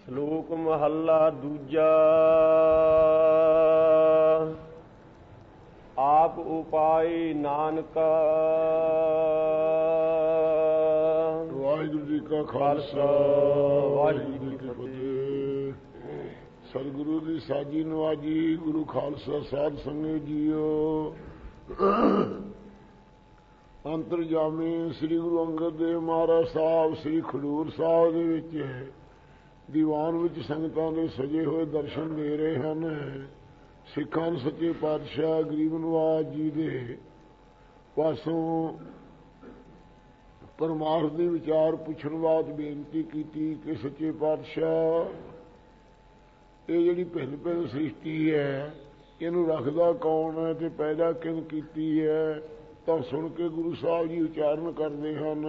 ਸ਼ਲੋਕ ਮਹੱਲਾ ਦੂਜਾ। ਆਪ ਉਪਾਇ ਨਾਨਕਾ। ਵਾਹਿਗੁਰੂ ਜੀ ਕਾ ਖਾਲਸਾ ਵਾਹਿਗੁਰੂ ਜੀ ਕੀ ਫਤਿਹ। ਸਤਿਗੁਰੂ ਦੀ ਸਾਜੀ ਨਵਾਜੀ। ਗੁਰੂ ਖਾਲਸਾ ਸਾਧ ਸੰਗਤ ਜੀਓ। ਅੰਤਰਜਾਮੀ ਸ੍ਰੀ ਗੁਰੂ ਅੰਗਦ ਦੇਵ ਮਹਾਰਾਜ ਸਾਹਿਬ ਸ੍ਰੀ ਖਡੂਰ ਸਾਹਿਬ ਦੇ ਵਿੱਚ ਦੀਵਾਨ ਵਿੱਚ ਸੰਗਤਾਂ ਦੇ ਸਜੇ ਹੋਏ ਦਰਸ਼ਨ ਦੇ ਰਹੇ ਹਨ। ਸਿੱਖਾਂ ਨੂੰ ਸੱਚੇ ਪਾਤਸ਼ਾਹ ਗਰੀਬ ਨਵਾਜ ਜੀ ਦੇ ਪਾਸੋਂ ਪਰਮਾਰਥ ਦੇ ਵਿਚਾਰ ਪੁੱਛਣ ਬਾਅਦ ਬੇਨਤੀ ਕੀਤੀ ਕਿ ਸੱਚੇ ਪਾਤਸ਼ਾਹ, ਇਹ ਜਿਹੜੀ ਭਿੰਨ ਭਿੰਨ ਸ੍ਰਿਸ਼ਟੀ ਹੈ, ਇਹਨੂੰ ਰੱਖਦਾ ਕੌਣ ਹੈ ਤੇ ਪੈਦਾ ਕਿਹਨ ਕੀਤੀ ਹੈ? ਤਾਂ ਸੁਣ ਕੇ ਗੁਰੂ ਸਾਹਿਬ ਜੀ ਉਚਾਰਨ ਕਰਦੇ ਹਨ।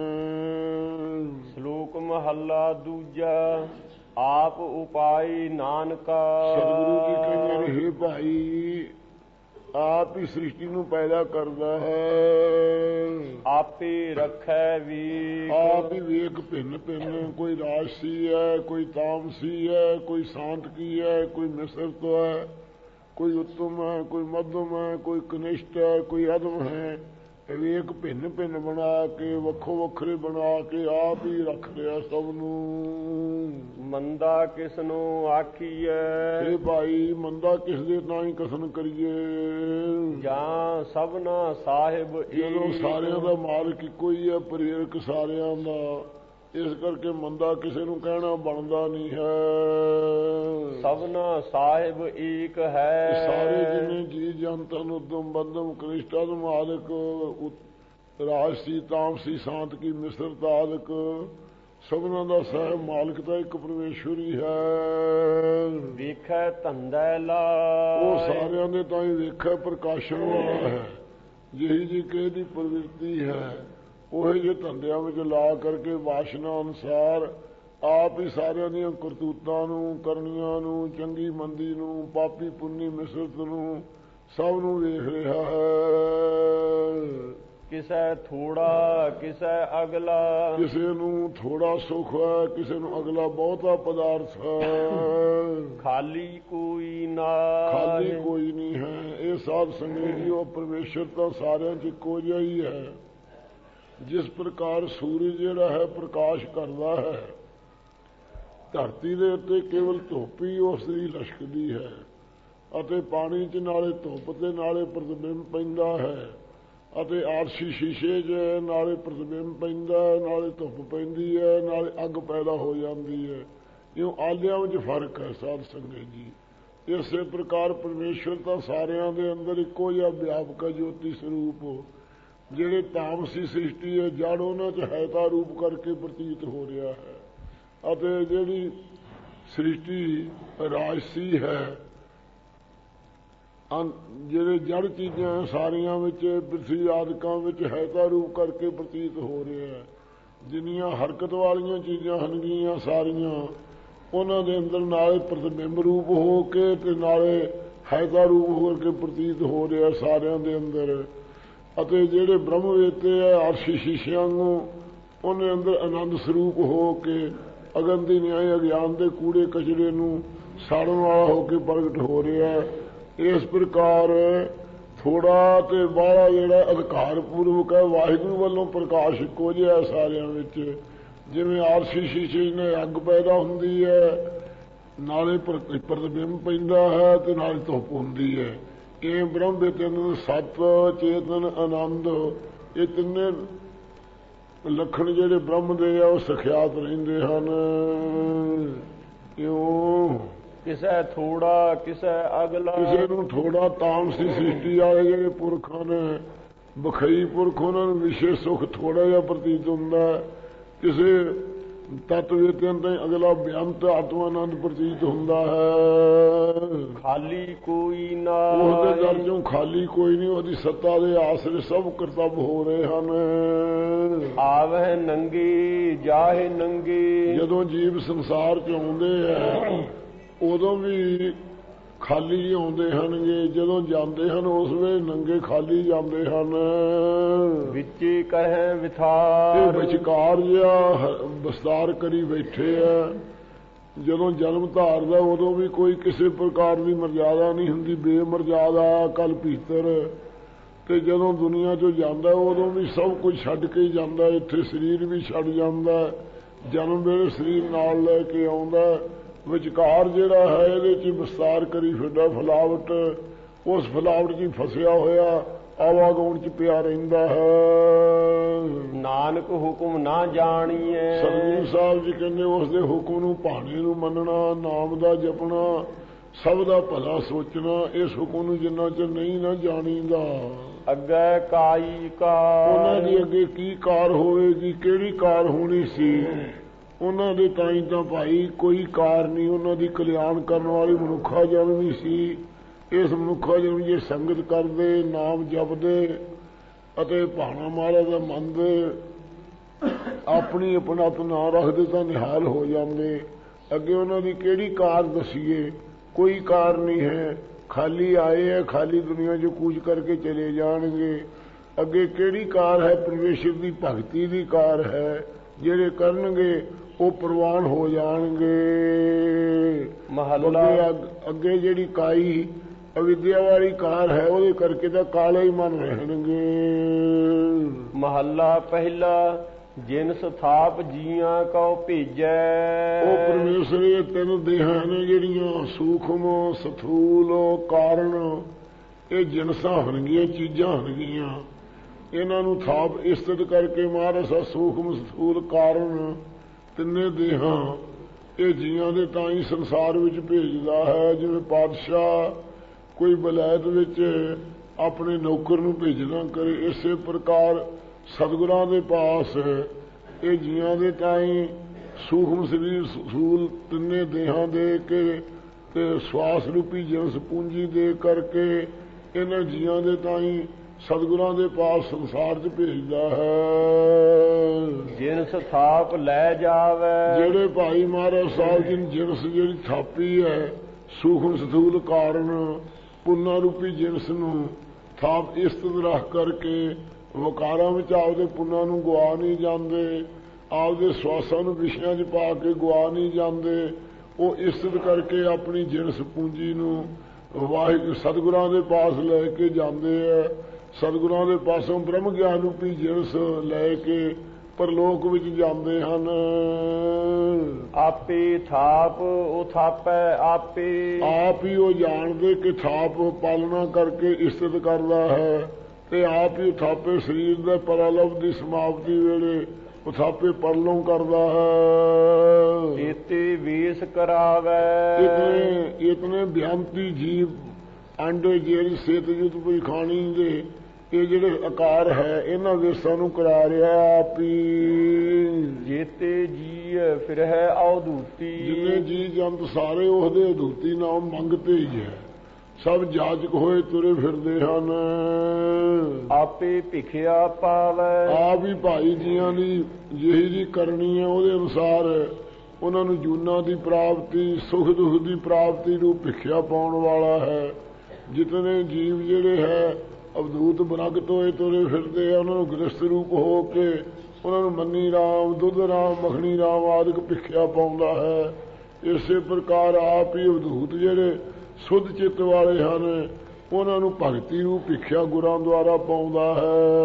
ਸ਼ਲੋਕ ਮਹੱਲਾ ਦੂਜਾ। ਆਪ ਉਪਾਇ ਨਾਨਕਾ। ਸਤਿਗੁਰੂ ਜੀ ਕਹਿੰਦੇ ਨੇ, ਹੇ ਭਾਈ, ਆਪ ਹੀ ਸ੍ਰਿਸ਼ਟੀ ਨੂੰ ਪੈਦਾ ਕਰਦਾ ਹੈ, ਆਪੇ ਰੱਖੈ ਵੀ। ਆਪ ਹੀ ਵੇਖ ਭਿੰਨ ਭਿੰਨ, ਕੋਈ ਰਾਜਸੀ ਹੈ, ਕੋਈ ਤਾਮਸੀ ਹੈ, ਕੋਈ ਸਾਂਤਕੀ ਹੈ, ਕੋਈ ਮਿਸਰਤ ਹੈ, ਕੋਈ ਉੱਤਮ ਹੈ, ਕੋਈ ਮੱਧਮ ਹੈ, ਕੋਈ ਕਨਿਸ਼ਟ ਹੈ, ਕੋਈ ਅਧਮ ਹੈ। ਵੇਖ ਭਿੰਨ ਭਿੰਨ ਬਣਾ ਕੇ, ਵੱਖੋ ਵੱਖਰੇ ਬਣਾ ਕੇ ਆਪ ਹੀ ਰੱਖ ਲਿਆ ਸਭ ਨੂੰ। ਮੰਦਾ ਕਿਸ ਨੂੰ ਆਖੀਐ। ਇਹ ਭਾਈ, ਮੰਦਾ ਕਿਸ ਦੇ ਤਾਂ ਹੀ ਕਥਨ ਕਰੀਏ, ਜਾਂ ਸਭਨਾ ਸਾਹਿਬ। ਜਦੋਂ ਸਾਰਿਆਂ ਦਾ ਮਾਲਕ ਇੱਕੋ ਹੀ ਹੈ, ਪ੍ਰੇਰਕ ਸਾਰਿਆਂ ਦਾ, ਇਸ ਕਰਕੇ ਮੰਦਾ ਕਿਸੇ ਨੂੰ ਕਹਿਣਾ ਬਣਦਾ ਨਹੀਂ ਹੈ। ਸਭਨਾ ਸਾਹਿਬ ਏਕ ਹੈ। ਸਾਰੇ ਜਿੰਨੇ ਜੀ ਜਨਤਨ ਉਦਮ ਬੰਦਮ ਕ੍ਰਿਸ਼ਟਾਦਮ ਆਦਿਕ, ਰਾਜਸੀ ਤਾਮਸੀ ਸਾਂਤਕੀ ਮਿਸਰਤ ਆਦਿਕ, ਸਭਨਾਂ ਦਾ ਸਾਹਿਬ ਮਾਲਕ ਤਾਂ ਇੱਕ ਪਰਮੇਸ਼ਵਰ ਹੀ ਹੈ। ਵੇਖੈ ਧੰਦਾ ਲਾ। ਉਹ ਸਾਰਿਆਂ ਦੇ ਤਾਂ ਹੀ ਵੇਖੈ ਪ੍ਰਕਾਸ਼ਣ ਵਾਲਾ ਹੈ। ਜਿਹੀ ਜੀ ਕਿਸੇ ਦੀ ਪ੍ਰਵਿਰਤੀ ਹੈ, ਉਹ ਜਿਹੇ ਧੰਦਿਆਂ ਵਿੱਚ ਲਾ ਕਰਕੇ ਵਾਸ਼ਨਾ ਅਨੁਸਾਰ ਆਪ ਹੀ ਸਾਰਿਆਂ ਦੀਆਂ ਕਰਤੂਤਾਂ ਨੂੰ, ਕਰਨੀਆਂ ਨੂੰ, ਚੰਗੀ ਮੰਦੀ ਨੂੰ, ਪਾਪੀ ਪੁੰਨੀ ਮਿਸਰਤ ਨੂੰ, ਸਭ ਨੂੰ ਵੇਖ ਰਿਹਾ ਹੈ। ਕਿਸੇ ਥੋੜਾ ਕਿਸੇ ਅਗਲਾ। ਕਿਸੇ ਨੂੰ ਥੋੜਾ ਸੁਖ ਹੈ, ਕਿਸੇ ਨੂੰ ਅਗਲਾ ਬਹੁਤਾ ਪਦਾਰਥ ਹੈ। ਖਾਲੀ ਕੋਈ ਨਾ। ਖਾਲੀ ਕੋਈ ਨਹੀਂ ਹੈ। ਇਹ ਸਾਧ ਸੰਗਤ ਜੀ, ਉਹ ਪਰਮੇਸ਼ਰ ਤਾਂ ਸਾਰਿਆਂ 'ਚ ਇੱਕੋ ਜਿਹਾ ਹੀ ਹੈ। ਜਿਸ ਪ੍ਰਕਾਰ ਸੂਰਜ ਜਿਹੜਾ ਹੈ ਪ੍ਰਕਾਸ਼ ਕਰਦਾ ਹੈ, ਧਰਤੀ ਦੇ ਉੱਤੇ ਕੇਵਲ ਧੁੱਪ ਹੀ ਉਸ ਦੀ ਲਸ਼ਕਦੀ ਹੈ, ਅਤੇ ਪਾਣੀ 'ਚ ਨਾਲੇ ਧੁੱਪ ਤੇ ਨਾਲੇ ਪ੍ਰਤੀਬਿੰਬ ਪੈਂਦਾ ਹੈ, ਅਤੇ ਆਰਸ਼ੀ ਸ਼ੀਸ਼ੇ 'ਚ ਨਾਲੇ ਪ੍ਰਤੀਬਿੰਬ ਪੈਂਦਾ, ਨਾਲੇ ਧੁੱਪ ਪੈਂਦੀ ਹੈ, ਨਾਲੇ ਅੱਗ ਪੈਦਾ ਹੋ ਜਾਂਦੀ ਹੈ। ਇਉਂ ਆਲਿਆਂ ਵਿੱਚ ਫਰਕ ਹੈ ਸਾਧ ਸੰਗਤ ਜੀ। ਇਸੇ ਪ੍ਰਕਾਰ ਪਰਮੇਸ਼ਵਰ ਤਾਂ ਸਾਰਿਆਂ ਦੇ ਅੰਦਰ ਇੱਕੋ ਜਿਹਾ ਵਿਆਪਕ ਜੋਤੀ ਸਰੂਪ, ਜਿਹੜੇ ਤਾਮਸੀ ਸ੍ਰਿਸ਼ਟੀ ਹੈ, ਜੜ ਉਹਨਾਂ 'ਚ ਹੈ ਤਾਂ ਰੂਪ ਕਰਕੇ ਪ੍ਰਤੀਤ ਹੋ ਰਿਹਾ ਹੈ, ਅਤੇ ਜਿਹੜੀ ਸ੍ਰਿਸ਼ਟੀ ਰਾਜਸੀ ਹੈ, ਜਿਹੜੇ ਜੜ ਚੀਜ਼ਾਂ ਸਾਰੀਆਂ ਵਿੱਚ ਪ੍ਰਿਥਵੀ ਆਦਿਕਾਂ ਵਿੱਚ ਹੈ ਤਾਂ ਰੂਪ ਕਰਕੇ ਪ੍ਰਤੀਤ ਹੋ ਰਿਹਾ ਹੈ। ਜਿੰਨੀਆਂ ਹਰਕਤ ਵਾਲੀਆਂ ਚੀਜ਼ਾਂ ਹਨਗੀਆਂ ਸਾਰੀਆਂ, ਉਹਨਾਂ ਦੇ ਅੰਦਰ ਨਾਲੇ ਪ੍ਰਤਿਬਿੰਬ ਰੂਪ ਹੋ ਕੇ ਤੇ ਨਾਲੇ ਹੈ ਤਾਂ ਰੂਪ ਹੋ ਕੇ ਪ੍ਰਤੀਤ ਹੋ ਰਿਹਾ ਸਾਰਿਆਂ ਦੇ ਅੰਦਰ। ਅਤੇ ਜਿਹੜੇ ਬ੍ਰਹਮ ਵੇਤੇ ਹੈ ਆਰਸ਼ੀ ਸ਼ੀਸ਼ਿਆਂ ਨੂੰ, ਉਹਨੇ ਅੰਦਰ ਆਨੰਦ ਸਰੂਪ ਹੋ ਕੇ ਅਗਨ ਦੀ ਨਿਆਏ ਅਗਿਆਨ ਦੇ ਕੂੜੇ ਕਚਰੇ ਨੂੰ ਸਾੜਨ ਵਾਲਾ ਹੋ ਕੇ ਪ੍ਰਗਟ ਹੋ ਰਿਹਾ। ਇਸ ਪ੍ਰਕਾਰ ਥੋੜਾ ਤੇ ਬਾਹਲਾ ਜਿਹੜਾ ਅਧਿਕਾਰ ਪੂਰਵਕ ਹੈ, ਵਾਹਿਗੁਰੂ ਵੱਲੋਂ ਪ੍ਰਕਾਸ਼ ਇੱਕੋ ਜਿਹਾ ਸਾਰਿਆਂ ਵਿੱਚ। ਜਿਵੇਂ ਆਰਸ਼ੀ ਸ਼ੀਸ਼ੇ ਨੇ ਅੱਗ ਪੈਦਾ ਹੁੰਦੀ ਹੈ, ਨਾਲੇ ਪ੍ਰਤਿਬਿੰਬ ਪੈਂਦਾ ਹੈ ਤੇ ਨਾਲੇ ਧੁੱਪ ਹੁੰਦੀ ਹੈ। ਇਹ ਬ੍ਰਹਮ ਦੇ ਸਤ ਚੇਤਨ ਆਨੰਦ, ਇਹ ਤਿੰਨੇ ਲੱਖਣ ਜਿਹੜੇ ਬ੍ਰਹਮ ਦੇ ਆ, ਉਹ ਸਖਿਆਤ ਰਹਿੰਦੇ ਹਨ। ਕਿਉਂ? ਕਿਸੇ ਥੋੜਾ ਕਿਸੇ ਅਗਲਾ। ਕਿਸੇ ਨੂੰ ਥੋੜਾ ਤਾਮਸੀ ਸ੍ਰਿਸ਼ਟੀ ਵਾਲੇ ਜਿਹੜੇ ਪੁਰਖਾਂ ਨੇ, ਬਖਈ ਪੁਰਖ, ਉਹਨਾਂ ਨੂੰ ਵਿਸ਼ੇਸ਼ ਸੁਖ ਥੋੜਾ ਜਿਹਾ ਪ੍ਰਤੀਤ ਹੁੰਦਾ। ਕਿਸੇ ਤੱਤ ਵੇਤਨ ਤੇ ਅਗਲਾ ਬੇਅੰਤ ਆਤਮਾਨੰਦ ਪ੍ਰਤੀਤ ਹੁੰਦਾ ਹੈ। ਖਾਲੀ ਕੋਈ ਨਾ। ਉਹਦੇ ਦਰ ਚੋਂ ਖਾਲੀ ਕੋਈ ਨਹੀਂ, ਉਹਦੀ ਸੱਤਾ ਦੇ ਆਸਰੇ ਸਭ ਕਰਤੱਵ ਹੋ ਰਹੇ ਹਨ। ਆਵਹਿ ਨੰਗੀ ਜਾਹੇ ਨੰਗੀ। ਜਦੋਂ ਜੀਵ ਸੰਸਾਰ 'ਚ ਆਉਂਦੇ ਆ, ਉਦੋਂ ਵੀ ਖਾਲੀ ਆਉਂਦੇ ਹਨਗੇ, ਜਦੋਂ ਜਾਂਦੇ ਹਨ ਉਸ ਵੇਲੇ ਨੰਗੇ ਖਾਲੀ ਜਾਂਦੇ ਹਨ। ਵਿੱਚੇ ਕਹੈ ਵਿਥਾਰ। ਇਹ ਵਿਚਕਾਰ ਜਿਹਾ ਵਿਸਤਾਰ ਕਰੀ ਬੈਠੇ ਆ। ਜਦੋਂ ਜਨਮ ਧਾਰਦਾ ਉਦੋਂ ਵੀ ਕੋਈ ਕਿਸੇ ਪ੍ਰਕਾਰ ਦੀ ਮਰਜ਼ਾਦਾ ਨਹੀਂ ਹੁੰਦੀ, ਬੇਮਰਜ਼ਾਦਾ ਕਲ ਭੀਤਰ। ਤੇ ਜਦੋਂ ਦੁਨੀਆ 'ਚੋਂ ਜਾਂਦਾ ਉਦੋਂ ਵੀ ਸਭ ਕੁਝ ਛੱਡ ਕੇ ਹੀ ਜਾਂਦਾ, ਇੱਥੇ ਸਰੀਰ ਵੀ ਛੱਡ ਜਾਂਦਾ, ਜਨਮ ਵੇਲੇ ਸਰੀਰ ਨਾਲ ਲੈ ਕੇ ਆਉਂਦਾ। ਵਿਚਕਾਰ ਜਿਹੜਾ ਹੈ ਇਹਦੇ 'ਚ ਵਿਸਤਾਰ ਕਰੀ ਫਿਰਦਾ ਫਲਾਵਟ, ਉਸ ਫਲਾਵਟ 'ਚ ਹੀ ਫਸਿਆ ਹੋਇਆ ਆਵਾਗਾਉਣ 'ਚ ਪਿਆ ਰਹਿੰਦਾ ਹੈ। ਨਾਨਕ ਹੁਕਮ ਨਾ ਜਾਣੀਐ। ਸਤਿਗੁਰੂ ਸਾਹਿਬ ਜੀ ਕਹਿੰਦੇ ਉਸ ਦੇ ਹੁਕਮ ਨੂੰ ਭਾਣੇ ਨੂੰ ਮੰਨਣਾ, ਨਾਮ ਦਾ ਜਪਣਾ, ਸਭ ਦਾ ਭਲਾ ਸੋਚਣਾ, ਇਸ ਹੁਕਮ ਨੂੰ ਜਿੰਨਾ ਚਿਰ ਨਹੀਂ ਨਾ ਜਾਣੀਦਾ। ਅੱਗੇ ਕਾਈ ਕਾਰ। ਉਹਨਾਂ ਦੀ ਅੱਗੇ ਕੀ ਕਾਰ ਹੋਵੇਗੀ, ਕਿਹੜੀ ਕਾਰ ਹੋਣੀ ਸੀ, ਉਹਨਾਂ ਦੇ ਤਾਂ ਹੀ ਤਾਂ ਭਾਈ ਕੋਈ ਕਾਰ ਨਹੀਂ। ਉਹਨਾਂ ਦੀ ਕਲਿਆਣ ਕਰਨ ਵਾਲੀ ਮਨੁੱਖਾ ਜਨਮ ਹੀ ਸੀ। ਇਸ ਮਨੁੱਖਾ ਜਨਮ ਜੇ ਸੰਗਤ ਕਰਦੇ, ਨਾਮ ਜਪਦੇ ਅਤੇ ਭਾਣਾ ਮਹਾਰਾਜ ਦਾ ਮੰਨਦੇ, ਆਪਣੀ ਆਪਣਤ ਨਾ ਰੱਖਦੇ ਤਾਂ ਨਿਹਾਲ ਹੋ ਜਾਂਦੇ। ਅੱਗੇ ਉਹਨਾਂ ਦੀ ਕਿਹੜੀ ਕਾਰ ਦਸੀਏ, ਕੋਈ ਕਾਰ ਨਹੀਂ ਹੈ। ਖਾਲੀ ਆਏ ਹੈ, ਖਾਲੀ ਦੁਨੀਆ 'ਚ ਕੂਚ ਕਰਕੇ ਚਲੇ ਜਾਣਗੇ। ਅੱਗੇ ਕਿਹੜੀ ਕਾਰ ਹੈ, ਪਰਮੇਸ਼ਰ ਦੀ ਭਗਤੀ ਦੀ ਕਾਰ ਹੈ। ਜਿਹੜੇ ਕਰਨਗੇ ਉਹ ਪ੍ਰਵਾਨ ਹੋ ਜਾਣਗੇ। ਮਹੱਲਾ ਅੱਗੇ ਜਿਹੜੀ ਕਾਈ ਅਵਿਦਿਆ ਵਾਲੀ ਕਾਰ ਹੈ ਉਹਦੇ ਕਰਕੇ ਤਾਂ ਕਾਲੇ ਹੀ ਮਨ ਰਹਿਣਗੇ। ਮਹੱਲਾ ਪਹਿਲਾ। ਜਿਨ ਸਥਾਪ ਜੀਆਂ ਕਉ ਭੇਜੈ। ਉਹ ਪਰਮੇਸ਼ਰ ਇਹ ਤਿੰਨ ਦੇਹਾਂ ਨੇ ਜਿਹੜੀਆਂ ਸੂਖਮ, ਸਥੂਲ, ਕਾਰਨ, ਇਹ ਜਿਨਸਾਂ ਹੋਣਗੀਆਂ, ਚੀਜ਼ਾਂ ਹੋਣਗੀਆਂ। ਇਹਨਾਂ ਨੂੰ ਥਾਪ ਇਸਤਤ ਕਰਕੇ ਮਹਾਰਾਜ ਸੂਖਮ, ਸਥੂਲ, ਕਾਰਨ ਤਿੰਨੇ ਦੇਹਾਂ ਇਹ ਜੀਆਂ ਦੇ ਤਾਂ ਹੀ ਸੰਸਾਰ ਵਿੱਚ ਭੇਜਦਾ ਹੈ। ਜਿਵੇਂ ਪਾਤਸ਼ਾਹ ਕੋਈ ਬਲੈਤ ਵਿੱਚ ਆਪਣੇ ਨੌਕਰ ਨੂੰ ਭੇਜਣਾ ਕਰੇ, ਇਸੇ ਪ੍ਰਕਾਰ ਸਤਿਗੁਰਾਂ ਦੇ ਪਾਸ ਇਹ ਜੀਆਂ ਦੇ ਤਾਈਂ ਸੂਖਮ ਸਰੀਰ, ਸੂਲ ਤਿੰਨੇ ਦੇਹਾਂ ਦੇ ਕੇ ਤੇ ਸਵਾਸ ਰੂਪੀ ਜਿਨਸ ਪੂੰਜੀ ਦੇ ਕਰਕੇ ਇਹਨਾਂ ਜੀਆਂ ਦੇ ਤਾਈਂ ਸਤਿਗੁਰਾਂ ਦੇ ਪਾਸ ਸੰਸਾਰ 'ਚ ਭੇਜਦਾ ਹੈ। ਜਿਨਸ ਥਾਪ ਲੈ ਜਾਵੇ। ਜਿਹੜੇ ਭਾਈ ਮਹਾਰਾਜ ਸਾਹਿਬ ਜੀ ਜਿਨਸ ਜਿਹੜੀ ਥਾਪੀ ਹੈ, ਸੂਖਮ ਸਥੂਲ ਕਾਰਨ ਪੁੰਨਾ ਰੂਪੀ ਜਿਨਸ ਨੂੰ ਥਾਪ ਇਸਤਤ ਰੱਖ ਕਰਕੇ ਵਕਾਰਾਂ ਵਿੱਚ ਆਪਦੇ ਪੁੰਨਾਂ ਨੂੰ ਗਵਾ ਨਹੀਂ ਜਾਂਦੇ, ਆਪਦੇ ਸਵਾਸਾਂ ਨੂੰ ਵਿਸ਼ਿਆਂ 'ਚ ਪਾ ਕੇ ਗਵਾ ਨਹੀਂ ਜਾਂਦੇ। ਉਹ ਇਸਤਤ ਕਰਕੇ ਆਪਣੀ ਜਿਨਸ ਪੂੰਜੀ ਨੂੰ ਵਾਹਿਗੁਰੂ ਸਤਿਗੁਰਾਂ ਦੇ ਪਾਸ ਲੈ ਕੇ ਜਾਂਦੇ ਹੈ। ਸਤਿਗੁਰਾਂ ਦੇ ਪਾਸੋਂ ਬ੍ਰਹਮ ਗਿਆਨ ਰੂਪੀ ਜਿਨਸ ਲੈ ਕੇ ਪਰਲੋਕ ਵਿੱਚ ਜਾਂਦੇ ਹਨ। ਆਪੇ ਥਾਪ ਉਹ ਥਾਪੈ ਆਪੇ। ਆਪ ਹੀ ਉਹ ਜਾਣਦੇ ਕਿ ਥਾਪ ਪਾਲਣਾ ਕਰਕੇ ਇਸਤਤ ਕਰਦਾ ਹੈ, ਤੇ ਆਪ ਹੀ ਥਾਪੇ ਸਰੀਰ ਦੇ ਪਰਲਭ ਦੀ ਸਮਾਪਤੀ ਵੇਲੇ ਉਹ ਥਾਪੇ ਪਰਲੋਂ ਕਰਦਾ ਹੈ। ਇਤੇ ਵੇਸ ਕਰਾਵੇ। ਇਤਨੇ ਬਿਆੰਤੀ ਜੀਵ ਆਂਡੇ ਜਿਹੜੀ ਸੇਤ ਯੁੱਧ ਕੋਈ ਖਾਣੀ ਦੇ ਇਹ ਜਿਹੜੇ ਆਕਾਰ ਹੈ ਇਹਨਾਂ ਵੇਸਾਂ ਨੂੰ ਕਰਾ ਰਿਹਾ ਆਪ ਹੀ। ਜੇਤੇ ਜੀ ਫਿਰ ਹੈ ਅਵਧੂਤੀ। ਜਿੰਨੇ ਜੀ ਜੰਤ ਸਾਰੇ ਉਹਦੇ ਅਧੂਤੀ ਨਾਮ ਮੰਗਤੇ ਹੀ ਹੈ। ਸਭ ਜਾਚਕ ਹੋਏ ਤੁਰੇ ਫਿਰਦੇ ਹਨ। ਆਪੇ ਭਿਖਿਆ ਪਾਵੇ। ਆਪ ਹੀ ਭਾਈ ਜੀਆਂ ਦੀ ਜਿਹੀ ਜੀ ਕਰਨੀ ਹੈ ਉਹਦੇ ਅਨੁਸਾਰ ਉਹਨਾਂ ਨੂੰ ਜੂਨਾਂ ਦੀ ਪ੍ਰਾਪਤੀ, ਸੁਖ ਦੁੱਖ ਦੀ ਪ੍ਰਾਪਤੀ ਨੂੰ ਭਿਖਿਆ ਪਾਉਣ ਵਾਲਾ ਹੈ। ਜਿਤਨੇ ਜੀਵ ਜਿਹੜੇ ਹੈ ਅਵਧੂਤ ਬਨਗਤ ਹੋਏ ਤੁਰੇ ਫਿਰਦੇ ਆ, ਉਹਨਾਂ ਨੂੰ ਗ੍ਰਸਤ ਰੂਪ ਹੋ ਕੇ ਉਹਨਾਂ ਨੂੰ ਮੰਨੀ ਰਾਮ, ਦੁੱਧ ਰਾਮ, ਮੱਖਣੀ ਰਾਮ ਆਦਿਕ ਭਿਖਿਆ ਪਾਉਂਦਾ ਹੈ। ਇਸੇ ਪ੍ਰਕਾਰ ਆਪ ਹੀ ਅਵਧੂਤ ਜਿਹੜੇ ਸੁਧ ਚਿੱਤ ਵਾਲੇ ਹਨ ਉਹਨਾਂ ਨੂੰ ਭਗਤੀ ਨੂੰ ਭਿਖਿਆ ਗੁਰਾਂ ਦੁਆਰਾ ਪਾਉਂਦਾ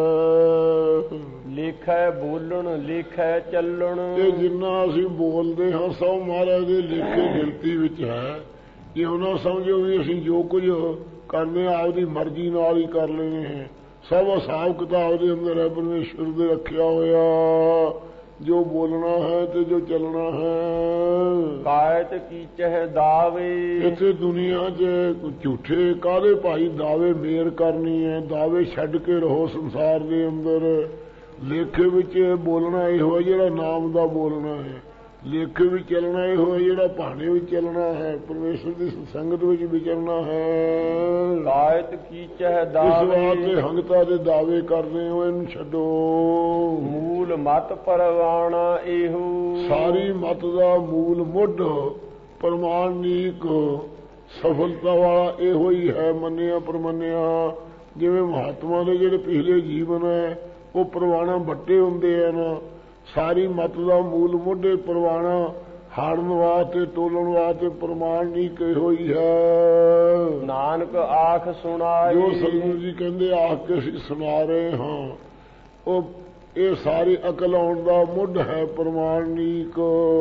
ਹੈ। ਲੇਖੈ ਬੋਲਣ ਲੇਖੈ ਚੱਲਣ। ਇਹ ਜਿੰਨਾ ਅਸੀਂ ਬੋਲਦੇ ਹਾਂ ਸਭ ਮਹਾਰਾਜ ਦੇ ਲੇਖੇ ਗਿਣਤੀ ਵਿੱਚ ਹੈ। ਜੇ ਉਹਨਾਂ ਸਮਝੋ ਵੀ ਅਸੀਂ ਜੋ ਕੁਝ ਕਰਨੇ ਆਪਦੀ ਮਰਜ਼ੀ ਨਾਲ ਹੀ ਕਰ ਲੈਣੇ ਹੈ। ਸਭ ਹਿਸਾਬ ਕਿਤਾਬ ਦੇ ਅੰਦਰ ਹੈ ਪਰਮੇਸ਼ਵਰ ਦੇ ਰੱਖਿਆ ਹੋਇਆ, ਜੋ ਬੋਲਣਾ ਹੈ ਤੇ ਜੋ ਚੱਲਣਾ ਹੈ। ਕਾਇਤ ਕੀਚਹਿ ਦਾਵੇ। ਇੱਥੇ ਦੁਨੀਆ 'ਚ ਝੂਠੇ ਕਾਹਦੇ ਭਾਈ ਦਾਵੇ ਮੇਰ ਕਰਨੀ ਹੈ। ਦਾਵੇ ਛੱਡ ਕੇ ਰਹੋ ਸੰਸਾਰ ਦੇ ਅੰਦਰ। ਲੇਖੇ ਵਿੱਚ ਬੋਲਣਾ ਇਹੋ ਹੈ ਜਿਹੜਾ ਨਾਮ ਦਾ ਬੋਲਣਾ ਹੈ। ਲੇਖੇ ਵਿੱਚ ਚੱਲਣਾ ਇਹੋ ਹੈ ਜਿਹੜਾ ਭਾਣੇ ਵਿੱਚ ਚੱਲਣਾ ਹੈ, ਪਰਮੇਸ਼ਰ ਦੀ ਸੰਗਤ ਵਿੱਚ ਵਿਚਰਨਾ ਹੈ। ਕਾਇਤ ਕੀਚਹਿ ਦਾਵੇ। ਇਸ ਵਾਸਤੇ ਹੰਗਤਾ ਦੇ ਦਾਅਵੇ ਕਰਦੇ ਹੋ, ਇਹਨੂੰ ਛੱਡੋ। ਮੂਲ ਮਤ ਪਰਵਾਣਾ ਇਹੋ। ਸਾਰੀ ਮਤ ਦਾ ਮੂਲ ਮੁੱਢ ਪ੍ਰਮਾਣਿਕ ਸਫਲਤਾ ਵਾਲਾ ਇਹੋ ਹੀ ਹੈ, ਮੰਨਿਆ ਪਰਮੰਨਿਆ। ਜਿਵੇਂ ਮਹਾਤਮਾ ਦੇ ਜਿਹੜੇ ਪਿਛਲੇ ਜੀਵਨ ਹੈ ਉਹ ਪ੍ਰਵਾਣਾ ਵੱਟੇ ਹੁੰਦੇ ਹਨ। ਸਾਰੀ ਮਤ ਦਾ ਮੂਲ ਮੁੱਢੇ ਪ੍ਰਵਾਣਾ ਖਾੜਨ ਵਾਸਤੇ ਤੋਲਣ ਵਾਸਤੇ ਪ੍ਰਮਾਣ ਨਹੀਂ ਕਹੀ ਹੋਈ ਹੈ। ਨਾਨਕ ਆਖ ਸੁਣਾਈ, ਜੋ ਸਤਿਗੁਰੂ ਜੀ ਕਹਿੰਦੇ ਆਖ ਕੇ ਅਸੀਂ ਸੁਣਾ ਰਹੇ ਹਾਂ, ਉਹ ਇਹ ਸਾਰੀ ਅਕਲ ਆਉਣ ਦਾ ਮੁੱਢ ਹੈ ਪ੍ਰਮਾਣਿਕ।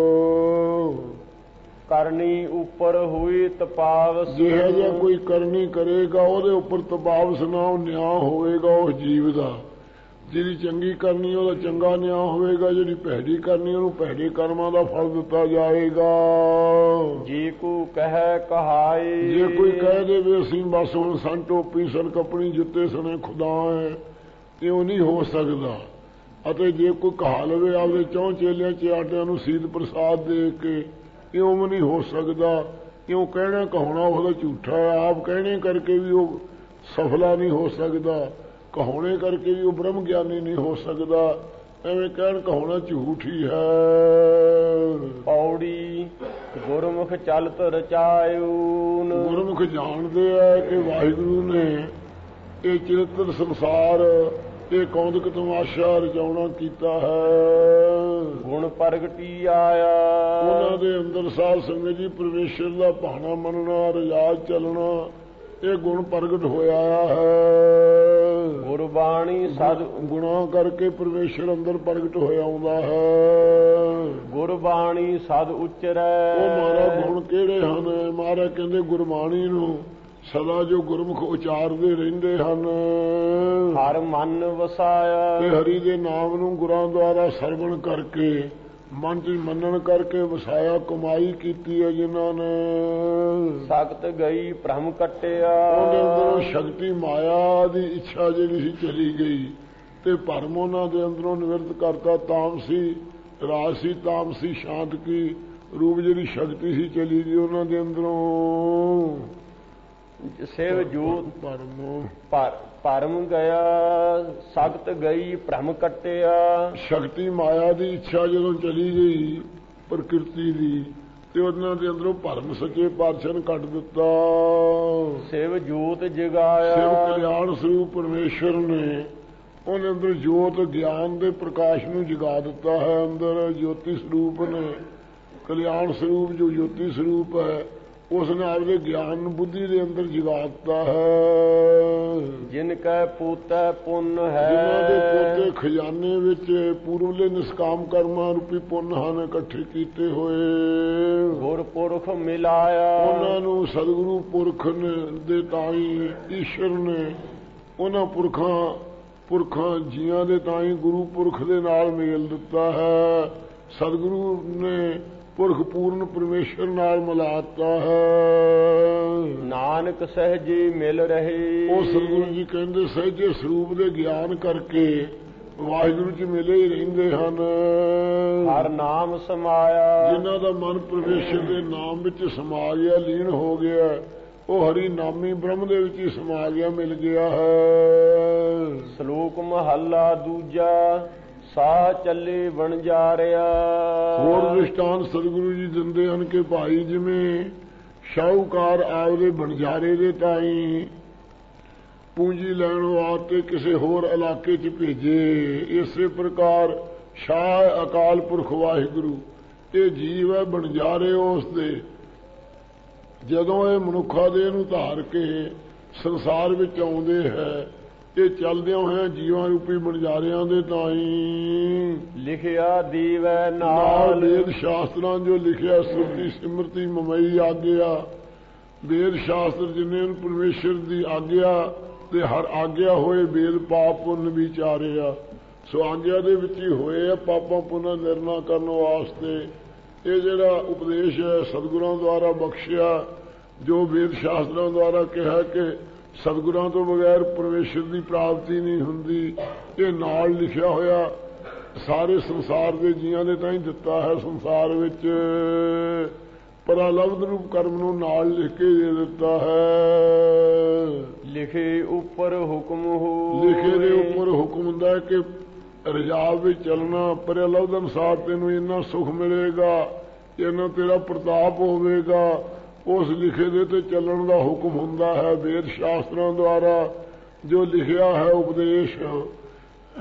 ਕਰਨੀ ਉੱਪਰ ਹੋਈ ਤਪਾਵਸ, ਜਿਹੋ ਜਿਹਾ ਕੋਈ ਕਰਨੀ ਕਰੇਗਾ ਉਹਦੇ ਉੱਪਰ ਤਪਾਵਸ ਨਾ ਉਹ ਨਿਆਂ ਹੋਵੇਗਾ ਉਸ ਜੀਵ ਦਾ। ਜਿਹੜੀ ਚੰਗੀ ਕਰਨੀ ਉਹਦਾ ਚੰਗਾ ਨਿਆਂ ਹੋਵੇਗਾ, ਜਿਹੜੀ ਭੈੜੀ ਕਰਨੀ ਉਹਨੂੰ ਭੈੜੇ ਕਰਮਾਂ ਦਾ ਫਲ ਦਿੱਤਾ ਜਾਏਗਾ। ਜੀ ਕੋ ਕਹਿ ਕਹਾਈ, ਜੇ ਕੋਈ ਕਹਿ ਦੇ ਵੀ ਅਸੀਂ ਬਸ ਹੁਣ ਸਨ ਟੋਪੀ ਸਨ ਕੱਪਣੀ ਜੁੱਤੇ ਸਣੇ ਖੁਦਾ ਹੈ, ਇਹ ਉਹ ਨਹੀਂ ਹੋ ਸਕਦਾ। ਅਤੇ ਜੇ ਕੋਈ ਕਹਾ ਲਵੇ ਆਪਦੇ ਚੌਂ ਚੇਲਿਆਂ ਚਿਆਟਿਆਂ ਨੂੰ ਸੀਤ ਪ੍ਰਸਾਦ ਦੇ ਕੇ, ਇਉਂ ਵੀ ਨਹੀਂ ਹੋ ਸਕਦਾ। ਕਿਉਂ ਕਹਿਣਾ ਕਹਾਉਣਾ ਉਹਦਾ ਝੂਠਾ ਹੈ। ਆਪ ਕਹਿਣੇ ਕਰਕੇ ਵੀ ਉਹ ਸਫਲਾ ਨਹੀਂ ਹੋ ਸਕਦਾ, ਕਹਾਉਣੇ ਕਰਕੇ ਵੀ ਉਹ ਬ੍ਰਹਮ ਗਿਆਨੀ ਨਹੀਂ ਹੋ ਸਕਦਾ। ਐਵੇਂ ਕਹਿਣ ਕਹਾਉਣਾ ਝੂਠ ਹੀ ਹੈ। ਪੌੜੀ ਗੁਰਮੁਖ ਚਲਤ ਰਚਾਇਉਨ, ਗੁਰਮੁਖ ਜਾਣਦੇ ਆ ਕਿ ਵਾਹਿਗੁਰੂ ਨੇ ਇਹ ਚਰਿੱਤਰ ਸੰਸਾਰ, ਇਹ ਕੌਂਦਕ ਤਮਾਸ਼ਾ ਰਚਾਉਣਾ ਕੀਤਾ ਹੈ। ਗੁਣ ਪ੍ਰਗਟੀ ਆਇਆ, ਉਹਨਾਂ ਦੇ ਅੰਦਰ ਸਾਧ ਸੰਗਤ ਜੀ ਪਰਮੇਸ਼ਰ ਦਾ ਭਾਣਾ ਮੰਨਣਾ, ਰਿਆਜ਼ ਚੱਲਣਾ, ਇਹ ਗੁਣ ਪ੍ਰਗਟ ਹੋਇਆ ਹੈ। ਗੁਰਬਾਣੀ ਸਦ ਗੁਣਾ ਕਰਕੇ ਪਰਮੇਸ਼ਰ ਅੰਦਰ ਪ੍ਰਗਟ ਹੋਇਆ ਆਉਂਦਾ ਹੈ। ਗੁਰਬਾਣੀ ਸਦ ਉਚਰੈ, ਉਹ ਮਹਾਰਾਜ ਗੁਣ ਕਿਹੜੇ ਹਨ? ਮਹਾਰਾਜ ਕਹਿੰਦੇ ਗੁਰਬਾਣੀ ਨੂੰ ਸਦਾ ਜੋ ਗੁਰਮੁਖ ਉਚਾਰਦੇ ਰਹਿੰਦੇ ਹਨ। ਹਰ ਮਨ ਵਸਾਇਆ, ਤੇ ਹਰੀ ਦੇ ਨਾਮ ਨੂੰ ਗੁਰਾਂ ਦੁਆਰਾ ਸਰਵਣ ਕਰਕੇ ਮਨ ਚ ਮੰਨਣ ਕਰਕੇ ਵਸਾਇਆ, ਕਮਾਈ ਕੀਤੀ ਹੈ ਜਿਨ੍ਹਾਂ ਨੇ। ਸਖਤ ਗਈ ਭ੍ਰਮ ਕੱਟਿਆ, ਉਹਦੇ ਅੰਦਰੋਂ ਸ਼ਕਤੀ ਮਾਇਆ ਦੀ ਇੱਛਾ ਜਿਹੜੀ ਸੀ ਚਲੀ ਗਈ ਤੇ ਭਰਮ ਉਹਨਾਂ ਦੇ ਅੰਦਰੋਂ ਨਿਵਰਤ ਕਰਤਾ। ਤਾਮਸੀ ਰਾਜਸੀ ਤਾਮਸੀ ਸ਼ਾਂਤ ਕੀ ਰੂਪ ਜਿਹੜੀ ਸ਼ਕਤੀ ਸੀ ਚਲੀ ਗਈ ਉਹਨਾਂ ਦੇ ਅੰਦਰੋਂ। ਸਿਵ ਜੋਤ ਭਰਮ ਗਿਆ, ਸਖਤ ਗਈ ਭ੍ਰਮ ਕੱਟਿਆ। ਸ਼ਕਤੀ ਮਾਇਆ ਦੀ ਇੱਛਾ ਜਦੋਂ ਚਲੀ ਗਈ ਪ੍ਰਕਿਰਤੀ ਦੀ, ਤੇ ਉਹਨਾਂ ਦੇ ਅੰਦਰੋਂ ਭਰਮ ਸੱਚੇ ਪਾਤਸ਼ਾਹ ਨੇ ਕੱਢ ਦਿੱਤਾ। ਸਿਵ ਜੋਤ ਜਗਾਇਆ, ਸਿਵ ਕਲਿਆਣ ਸਰੂਪ ਪਰਮੇਸ਼ਰ ਨੇ ਉਹਦੇ ਅੰਦਰ ਜੋਤ ਗਿਆਨ ਦੇ ਪ੍ਰਕਾਸ਼ ਨੂੰ ਜਗਾ ਦਿੱਤਾ ਹੈ। ਅੰਦਰ ਜੋਤੀ ਸਰੂਪ ਨੇ, ਕਲਿਆਣ ਸਰੂਪ ਜੋ ਜੋਤੀ ਸਰੂਪ ਹੈ, ਉਸ ਨੇ ਆਪਦੇ ਗਿਆਨ ਨੂੰ ਬੁੱਧੀ ਦੇ ਅੰਦਰ ਜਗਾ ਦਿੱਤਾ ਹੈ। ਜਿਨ ਕੈ ਪੋਤੈ ਪੁੰਨ ਹੈ, ਜਿਨ੍ਹਾਂ ਦੇ ਪੋਤੇ ਖਜ਼ਾਨੇ ਵਿੱਚ ਪੂਰਵਲੇ ਨਿਸਕਾਮ ਕਰਮਾਂ ਰੂਪੀ ਪੁੰਨ ਹਨ ਇਕੱਠੇ ਕੀਤੇ ਹੋਏ। ਗੁਰਪੁਰਖ ਮਿਲਾਇਆ, ਉਹਨਾਂ ਨੂੰ ਸਤਿਗੁਰੂ ਪੁਰਖ ਦੇ ਤਾਈ ਈਸ਼ਰ ਨੇ ਉਹਨਾਂ ਪੁਰਖਾਂ ਜੀਆਂ ਦੇ ਤਾਈ ਗੁਰੂ ਪੁਰਖ ਦੇ ਨਾਲ ਮੇਲ ਦਿੱਤਾ ਹੈ। ਸਤਿਗੁਰੂ ਨੇ ਪੁਰਖ ਪੂਰਨ ਪਰਮੇਸ਼ਰ ਨਾਲ ਮਿਲਾਤਾ ਹੈ। ਨਾਨਕ ਸਹਿਜੇ ਮਿਲ ਰਹੇ, ਉਹ ਸਤਿਗੁਰੂ ਜੀ ਕਹਿੰਦੇ ਸਹਿਜੇ ਸਰੂਪ ਦੇ ਗਿਆਨ ਕਰਕੇ ਵਾਹਿਗੁਰੂ ਚ ਮਿਲੇ ਹੀ ਰਹਿੰਦੇ ਹਨ। ਹਰ ਨਾਮ ਸਮਾਇਆ, ਜਿਨ੍ਹਾਂ ਦਾ ਮਨ ਪਰਮੇਸ਼ਰ ਦੇ ਨਾਮ ਵਿੱਚ ਸਮਾ ਗਿਆ, ਲੀਨ ਹੋ ਗਿਆ, ਉਹ ਹਰੀ ਨਾਮੀ ਬ੍ਰਹਮ ਦੇ ਵਿੱਚ ਹੀ ਸਮਾ ਗਿਆ, ਮਿਲ ਗਿਆ ਹੈ। ਸ਼ਲੋਕ ਮਹੱਲਾ ਦੂਜਾ, ਸਾਹ ਚੱਲੇ ਵਣਜਾਰਿਆ। ਹੋਰ ਦ੍ਰਿਸ਼ਟਾਂਤ ਸਤਿਗੁਰੂ ਜੀ ਦਿੰਦੇ ਹਨ ਕਿ ਭਾਈ ਜਿਵੇਂ ਸ਼ਾਹੂਕਾਰ ਆਪਦੇ ਵਣਜਾਰੇ ਦੇ ਤਾਈਂ ਪੂੰਜੀ ਲੈਣ ਵਾਸਤੇ ਕਿਸੇ ਹੋਰ ਇਲਾਕੇ 'ਚ ਭੇਜੇ, ਇਸੇ ਪ੍ਰਕਾਰ ਸ਼ਾਹ ਅਕਾਲ ਪੁਰਖ ਵਾਹਿਗੁਰੂ ਇਹ ਜੀਵ ਹੈ ਵਣਜਾਰੇ ਉਸ ਦੇ। ਜਦੋਂ ਇਹ ਮਨੁੱਖਾ ਦੇਹ ਨੂੰ ਧਾਰ ਕੇ ਸੰਸਾਰ ਵਿੱਚ ਆਉਂਦੇ ਹੈ, ਇਹ ਚੱਲਦਿਆਂ ਹੋਇਆਂ ਜੀਵਾਂ ਰੂਪੀ ਵਣਜਾਰਿਆਂ ਦੇ ਤਾਈਂ ਲਿਖਿਆ ਦੀਵੈ ਨਾਲ ਵੇਦ ਸ਼ਾਸਤਰਾਂ ਜੋ ਲਿਖਿਆ ਸੁਰਤੀ ਸਿਮਰਤੀ ਮਮਈ ਆਗਿਆ। ਵੇਦ ਸ਼ਾਸਤਰ ਜਿੰਨੇ ਪਰਮੇਸ਼ਰ ਦੀ ਆਗਿਆ ਤੇ ਹਰ ਆਗਿਆ ਹੋਏ ਵੇਦ ਪਾਪ ਪੁੰਨ ਵਿਚਾਰਿਆ। ਸੋ ਆਗਿਆ ਦੇ ਵਿੱਚ ਹੀ ਹੋਏ ਆ ਪਾਪਾਂ ਪੁੰਨਾਂ ਨਿਰਣਾ ਕਰਨ ਵਾਸਤੇ। ਇਹ ਜਿਹੜਾ ਉਪਦੇਸ਼ ਹੈ ਸਤਿਗੁਰਾਂ ਦੁਆਰਾ ਬਖਸ਼ਿਆ, ਜੋ ਵੇਦ ਸ਼ਾਸਤਰਾਂ ਦੁਆਰਾ ਕਿਹਾ ਕਿ ਸਤਿਗੁਰਾਂ ਤੋਂ ਬਗੈਰ ਪਰਮੇਸ਼ਰ ਦੀ ਪ੍ਰਾਪਤੀ ਨਹੀਂ ਹੁੰਦੀ, ਇਹ ਨਾਲ ਲਿਖਿਆ ਹੋਇਆ ਸਾਰੇ ਸੰਸਾਰ ਦੇ ਜੀਆਂ ਦੇ ਤਾਂ ਹੀ ਦਿੱਤਾ ਹੈ। ਸੰਸਾਰ ਵਿੱਚ ਪਰਾਲਬਧ ਰੂਪ ਕਰਮ ਨੂੰ ਨਾਲ ਲਿਖ ਕੇ ਦੇ ਦਿੱਤਾ ਹੈ। ਲਿਖੇ ਉੱਪਰ ਹੁਕਮ ਹੋ, ਲਿਖੇ ਦੇ ਉੱਪਰ ਹੁਕਮ ਹੁੰਦਾ ਹੈ ਕਿ ਰਜਾਬ ਵਿੱਚ ਚੱਲਣਾ, ਪਰਾਲਬਧ ਅਨੁਸਾਰ ਤੈਨੂੰ ਇੰਨਾ ਸੁਖ ਮਿਲੇਗਾ, ਇੰਨਾ ਤੇਰਾ ਪ੍ਰਤਾਪ ਹੋਵੇਗਾ। ਉਸ ਲਿਖੇ ਦੇ ਤੇ ਚੱਲਣ ਦਾ ਹੁਕਮ ਹੁੰਦਾ ਹੈ। ਵੇਦ ਸ਼ਾਸਤਰਾਂ ਦੁਆਰਾ ਜੋ ਲਿਖਿਆ ਹੈ ਉਪਦੇਸ਼,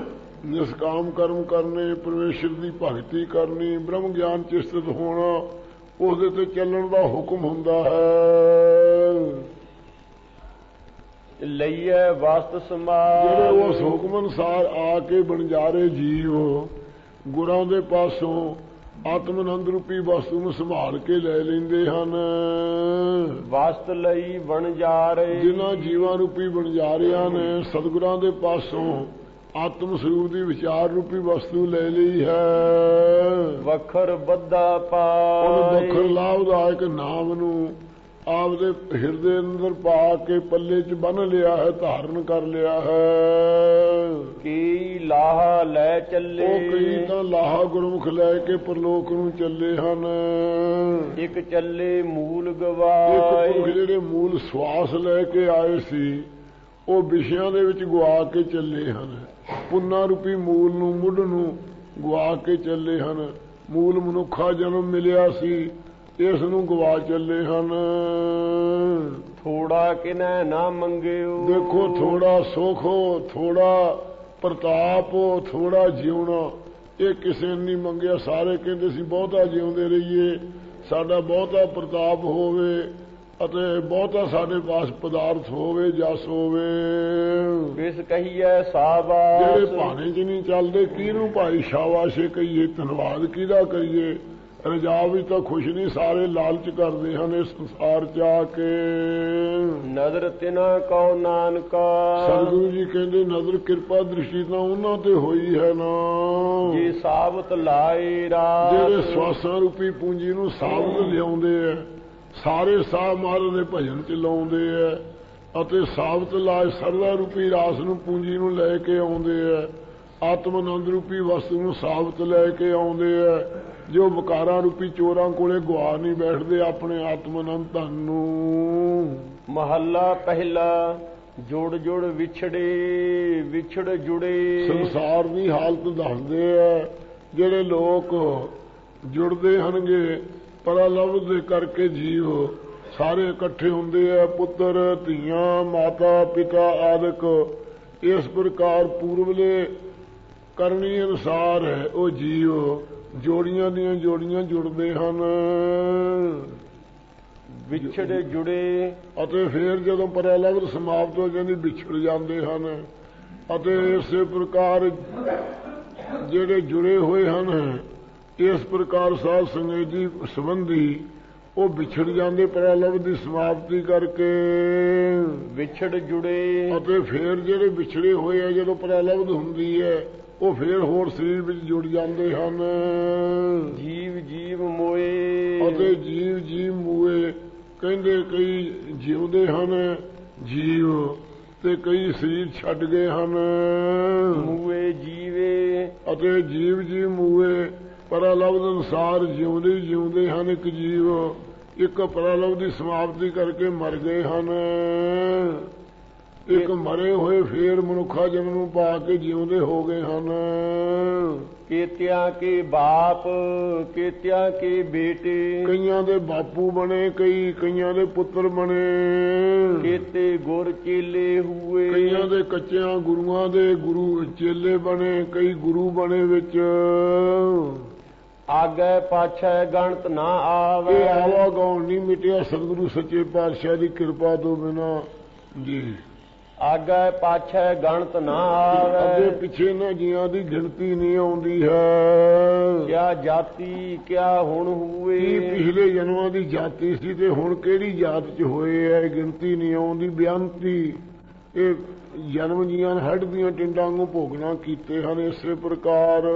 ਨਿਸਕਾਮ ਕਰਮ ਕਰਨੇ, ਪਰਮੇਸ਼ਰ ਦੀ ਭਗਤੀ ਕਰਨੀ, ਬ੍ਰਹਮ ਗਿਆਨ ਚ ਸਥਿਤ ਹੋਣਾ, ਉਹਦੇ ਤੇ ਚੱਲਣ ਦਾ ਹੁਕਮ ਹੁੰਦਾ ਹੈ। ਲਈਏ ਵਸਤ ਸਮਾਲ ਜਿਹੜੇ ਉਸ ਹੁਕਮ ਅਨੁਸਾਰ ਆ ਕੇ ਬਣਜਾਰੇ ਜੀਵ ਗੁਰਾਂ ਦੇ ਪਾਸੋਂ ਆਤਮ ਆਨੰਦ ਰੂਪੀ ਵਸਤੂ ਨੂੰ ਸੰਭਾਲ ਕੇ ਲੈ ਲੈਂਦੇ ਹਨ। ਵਸਤ ਲਈ ਬਣਜਾਰੇ ਜਿਨ੍ਹਾਂ ਜੀਵਾਂ ਰੂਪੀ ਬਣਜਾਰਿਆਂ ਨੇ ਸਤਿਗੁਰਾਂ ਦੇ ਪਾਸੋਂ ਆਤਮ ਸਰੂਪ ਦੀ ਵਿਚਾਰ ਰੂਪੀ ਵਸਤੂ ਲੈ ਲਈ ਹੈ। ਵਖਰ ਬੱਧਾ ਪਾਏ ਉਹਨੂੰ ਵਖਰ ਲਾਭਦਾਇਕ ਨਾਮ ਨੂੰ ਆਪਦੇ ਹਿਰਦੇ ਅੰਦਰ ਪਾ ਕੇ ਪੱਲੇ 'ਚ ਬੰਨ੍ਹ ਲਿਆ ਹੈ, ਧਾਰਨ ਕਰ ਲਿਆ ਹੈ। ਕੀ ਲਾਹਾ ਲੈ ਚੱਲੇ ਉਹ ਕਈ ਤਾਂ ਲਾਹਾ ਗੁਰਮੁਖ ਲੈ ਕੇ ਪਰਲੋਕ ਨੂੰ ਚੱਲੇ ਹਨ। ਇੱਕ ਚੱਲੇ ਮੂਲ ਗਵਾਏ ਇੱਕ ਜਿਹੜੇ ਮੂਲ ਸਵਾਸ ਲੈ ਕੇ ਆਏ ਸੀ ਉਹ ਵਿਸ਼ਿਆਂ ਦੇ ਵਿੱਚ ਗਵਾ ਕੇ ਚੱਲੇ ਹਨ। ਪੁੰਨਾ ਰੂਪੀ ਮੂਲ ਨੂੰ ਮੁੱਢ ਨੂੰ ਗਵਾ ਕੇ ਚੱਲੇ ਹਨ। ਮੂਲ ਮਨੁੱਖਾ ਜਨਮ ਮਿਲਿਆ ਸੀ, ਇਸ ਨੂੰ ਗਵਾ ਚੱਲੇ ਹਨ। ਥੋੜਾ ਕਿਨੈ ਨਾ ਮੰਗਿਓ ਦੇਖੋ ਥੋੜਾ ਸੁਖ, ਥੋੜਾ ਪ੍ਰਤਾਪ, ਥੋੜਾ ਜਿਉਣਾ, ਇਹ ਕਿਸੇ ਨੇ ਨਹੀਂ ਮੰਗਿਆ। ਸਾਰੇ ਕਹਿੰਦੇ ਸੀ ਬਹੁਤਾ ਜਿਉਂਦੇ ਰਹੀਏ, ਸਾਡਾ ਬਹੁਤਾ ਪ੍ਰਤਾਪ ਹੋਵੇ ਅਤੇ ਬਹੁਤਾ ਸਾਡੇ ਪਾਸ ਪਦਾਰਥ ਹੋਵੇ, ਜਸ ਹੋਵੇ। ਕਿਸ ਕਹੀਏ ਸਾਬਾਸ ਜਿਹੜੇ ਭਾਣੇ 'ਚ ਨਹੀਂ ਚੱਲਦੇ ਕਿਹਨੂੰ ਭਾਈ ਸ਼ਾਬਾਸ਼ੇ ਕਹੀਏ, ਧੰਨਵਾਦ ਕਿਹਦਾ ਕਰੀਏ। ਰਜਾ ਵੀ ਤਾਂ ਖੁਸ਼ ਨਹੀਂ, ਸਾਰੇ ਲਾਲਚ ਕਰਦੇ ਹਨ ਇਸ ਸੰਸਾਰ 'ਚ ਆ ਕੇ। ਨਦਰ ਤਿਨਾ ਕਉ ਨਾਨਕਾ ਸਤਿਗੁਰੂ ਜੀ ਕਹਿੰਦੇ ਨਜ਼ਰ ਕਿਰਪਾ ਦ੍ਰਿਸ਼ਟੀ ਤਾਂ ਉਹਨਾਂ ਤੇ ਹੋਈ ਹੈ ਨਾ ਜੀ ਸਾਬਤ ਲਾਏ ਰਾਤ ਜਿਹੜੇ ਸਵਾਸਾਂ ਰੂਪੀ ਪੂੰਜੀ ਨੂੰ ਸਾਬਤ ਲਿਆਉਂਦੇ ਆ, ਸਾਰੇ ਸਾਹ ਮਹਾਰਾਜ ਦੇ ਭਜਨ 'ਚ ਲਾਉਂਦੇ ਆ ਅਤੇ ਸਾਬਤ ਲਾਏ ਸਰਦਾ ਰੂਪੀ ਰਾਸ ਨੂੰ ਪੂੰਜੀ ਨੂੰ ਲੈ ਕੇ ਆਉਂਦੇ ਆ। ਆਤਮ ਆਨੰਦ ਰੂਪੀ ਵਸਤੂ ਨੂੰ ਸਾਬਤ ਲੈ ਕੇ ਆਉਂਦੇ ਆ। ਜੋ ਵਿਕਾਰਾਂ ਰੂਪੀ ਚੋਰਾਂ ਕੋਲੇ ਗਵਾ ਨਹੀਂ ਬੈਠਦੇ ਆਪਣੇ ਆਤਮ ਆਨੰਦ ਧਨ ਨੂੰ। ਮਹੱਲਾ ਪਹਿਲਾ ਜੁੜ ਜੁੜ ਵਿਛੜੇ ਵਿਛੜ ਜੁੜੇ ਸੰਸਾਰ ਦੀ ਹਾਲਤ ਦੱਸਦੇ ਆ। ਜਿਹੜੇ ਲੋਕ ਜੁੜਦੇ ਹਨਗੇ ਪਰਲੱਭ ਦੇ ਕਰਕੇ ਜੀਵ ਸਾਰੇ ਇਕੱਠੇ ਹੁੰਦੇ ਆ, ਪੁੱਤਰ ਧੀਆਂ ਮਾਤਾ ਪਿਤਾ ਆਦਿਕ। ਇਸ ਪ੍ਰਕਾਰ ਪੂਰਵਲੇ ਕਰਨੀ ਅਨੁਸਾਰ ਹੈ ਉਹ ਜੀਵ ਜੋੜੀਆਂ ਦੀਆਂ ਜੋੜੀਆਂ ਜੁੜਦੇ ਹਨ। ਵਿਛੜੇ ਜੁੜੇ ਅਤੇ ਫਿਰ ਜਦੋਂ ਪਰਲੱਭ ਸਮਾਪਤ ਹੋ ਜਾਂਦੀ ਵਿਛੜ ਜਾਂਦੇ ਹਨ। ਅਤੇ ਇਸੇ ਪ੍ਰਕਾਰ ਜਿਹੜੇ ਜੁੜੇ ਹੋਏ ਹਨ ਇਸ ਪ੍ਰਕਾਰ ਸਾਧ ਸੰਗਤ ਦੀ ਸੰਬੰਧੀ ਉਹ ਵਿਛੜ ਜਾਂਦੇ ਪਰਲੱਭ ਦੀ ਸਮਾਪਤੀ ਕਰਕੇ। ਵਿਛੜ ਜੁੜੇ ਅਤੇ ਫਿਰ ਜਿਹੜੇ ਵਿਛੜੇ ਹੋਏ ਆ ਜਦੋਂ ਪਰਲੱਭ ਹੁੰਦੀ ਹੈ ਉਹ ਫਿਰ ਹੋਰ ਸਰੀਰ ਵਿੱਚ ਜੁੜ ਜਾਂਦੇ ਹਨ। ਜੀਵ ਜੀਵ ਮੋਏ ਅਤੇ ਜੀਵ ਜੀਵ ਮੂਏ ਕਹਿੰਦੇ ਕਈ ਜਿਉਂਦੇ ਹਨ ਜੀਵ ਤੇ ਕਈ ਸਰੀਰ ਛੱਡ ਗਏ ਹਨ। ਮੂਏ ਜੀਵੇ ਅਤੇ ਜੀਵ ਜੀਵ ਮੂਏ ਪਰਲੱਭ ਅਨੁਸਾਰ ਜਿਉਂਦੇ ਜਿਉਂਦੇ ਹਨ। ਇੱਕ ਜੀਵ ਇੱਕ ਪਰਲੱਭ ਦੀ ਸਮਾਪਤੀ ਕਰਕੇ ਮਰ ਗਏ ਹਨ। ਇੱਕ ਮਰੇ ਹੋਏ ਫੇਰ ਮਨੁੱਖਾ ਜਨਮ ਨੂੰ ਪਾ ਕੇ ਜਿਉਂਦੇ ਹੋ ਗਏ ਹਨ। ਕੇਤਿਆਂ ਕੇ ਬਾਪ ਕੇਤਿਆਂ ਕੇ ਬੇਟੇ ਕਈਆਂ ਦੇ ਬਾਪੂ ਬਣੇ, ਕਈਆਂ ਦੇ ਪੁੱਤਰ ਬਣੇ। ਕੇਤੇ ਗੁਰ ਚੇਲੇ ਹੋਏ ਕਈਆਂ ਦੇ ਕੱਚਿਆਂ ਗੁਰੂਆਂ ਦੇ ਗੁਰੂ ਚੇਲੇ ਬਣੇ, ਕਈ ਗੁਰੂ ਬਣੇ ਵਿੱਚ। ਆਗੇ ਪਾਛੈ ਗਣਤ ਨਾ ਆਵੇ ਇਹ ਆਵਾਗਾਉਣ ਨਹੀਂ ਮਿਟਿਆ ਸਤਿਗੁਰੂ ਸੱਚੇ ਪਾਤਸ਼ਾਹ ਦੀ ਕਿਰਪਾ ਤੋਂ ਬਿਨਾਂ ਜੀ। ਆਗੇ ਪਾਛੈ ਗਣਤ ਨਾ ਅੱਗੇ ਆਵੇ ਪਿੱਛੇ ਨਾ ਜੀਆਂ ਦੀ ਗਿਣਤੀ ਨਹੀਂ ਆਉਂਦੀ ਹੈ। ਕਿਆ ਜਾਤੀ ਕਿਆ ਹੁਣ ਹੋਏ ਕੀ ਪਿਛਲੇ ਜਨਮਾਂ ਦੀ ਜਾਤੀ ਸੀ ਤੇ ਹੁਣ ਕਿਹੜੀ ਜਾਤ 'ਚ ਹੋਏ ਐ, ਗਿਣਤੀ ਨਹੀਂ ਆਉਂਦੀ। ਬਿਆੰਤੀ ਇਹ ਜਨਮ ਜੀਆਂ ਹੱਡ ਦੀਆਂ ਟਿੰਡਾਂ ਨੂੰ ਭੋਗਣਾ ਕੀਤੇ ਹਨ। ਇਸੇ ਪ੍ਰਕਾਰ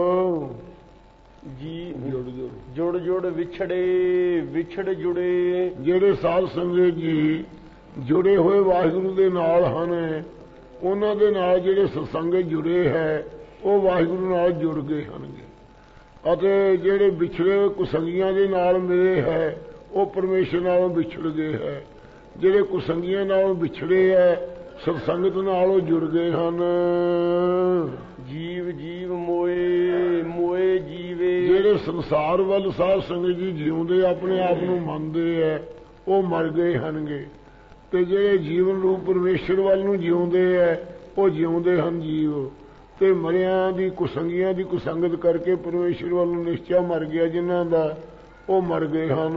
ਜੀ ਜੁੜ ਜੁੜ ਵਿਛੜੇ ਵਿਛੜ ਜੁੜੇ ਜਿਹੜੇ ਸਾਧ ਸੰਗਤ ਜੀ ਜੁੜੇ ਹੋਏ ਵਾਹਿਗੁਰੂ ਦੇ ਨਾਲ ਹਨ ਉਹਨਾਂ ਦੇ ਨਾਲ ਜਿਹੜੇ ਸਤਸੰਗਤ ਜੁੜੇ ਹੈ ਉਹ ਵਾਹਿਗੁਰੂ ਨਾਲ ਜੁੜ ਗਏ ਹਨਗੇ। ਅਤੇ ਜਿਹੜੇ ਵਿਛੜੇ ਕੁਸੰਗੀਆਂ ਦੇ ਨਾਲ ਮਿਲੇ ਹੈ ਉਹ ਪਰਮੇਸ਼ਰ ਨਾਲ ਵਿਛੜ ਗਏ ਹੈ। ਜਿਹੜੇ ਕੁਸੰਗੀਆਂ ਨਾਲ ਵਿਛੜੇ ਹੈ ਸਤਸੰਗਤ ਨਾਲ ਉਹ ਜੁੜ ਗਏ ਹਨ। ਜੀਵ ਜੀਵ ਮੋਏ ਮੋਏ ਜੀਵੇ ਜਿਹੜੇ ਸੰਸਾਰ ਵੱਲ ਸਾਧ ਸੰਗਤ ਜੀ ਜਿਉਂਦੇ ਆਪਣੇ ਆਪ ਨੂੰ ਮੰਨਦੇ ਐ ਉਹ ਮਰ ਗਏ ਹਨਗੇ। ਤੇ ਜਿਹੜੇ ਜੀਵਨ ਰੂਪ ਪਰਮੇਸ਼ਰ ਵੱਲ ਨੂੰ ਜਿਉਂਦੇ ਐ ਉਹ ਜਿਉਂਦੇ ਹਨ ਜੀਵ। ਤੇ ਮਰਿਆਂ ਦੀ ਕੁਸੰਗੀਆਂ ਦੀ ਕੁਸੰਗਤ ਕਰਕੇ ਪਰਮੇਸ਼ਰ ਵੱਲ ਨੂੰ ਨਿਸ਼ਚਾ ਮਰ ਗਿਆ ਜਿਨ੍ਹਾਂ ਦਾ, ਉਹ ਮਰ ਗਏ ਹਨ।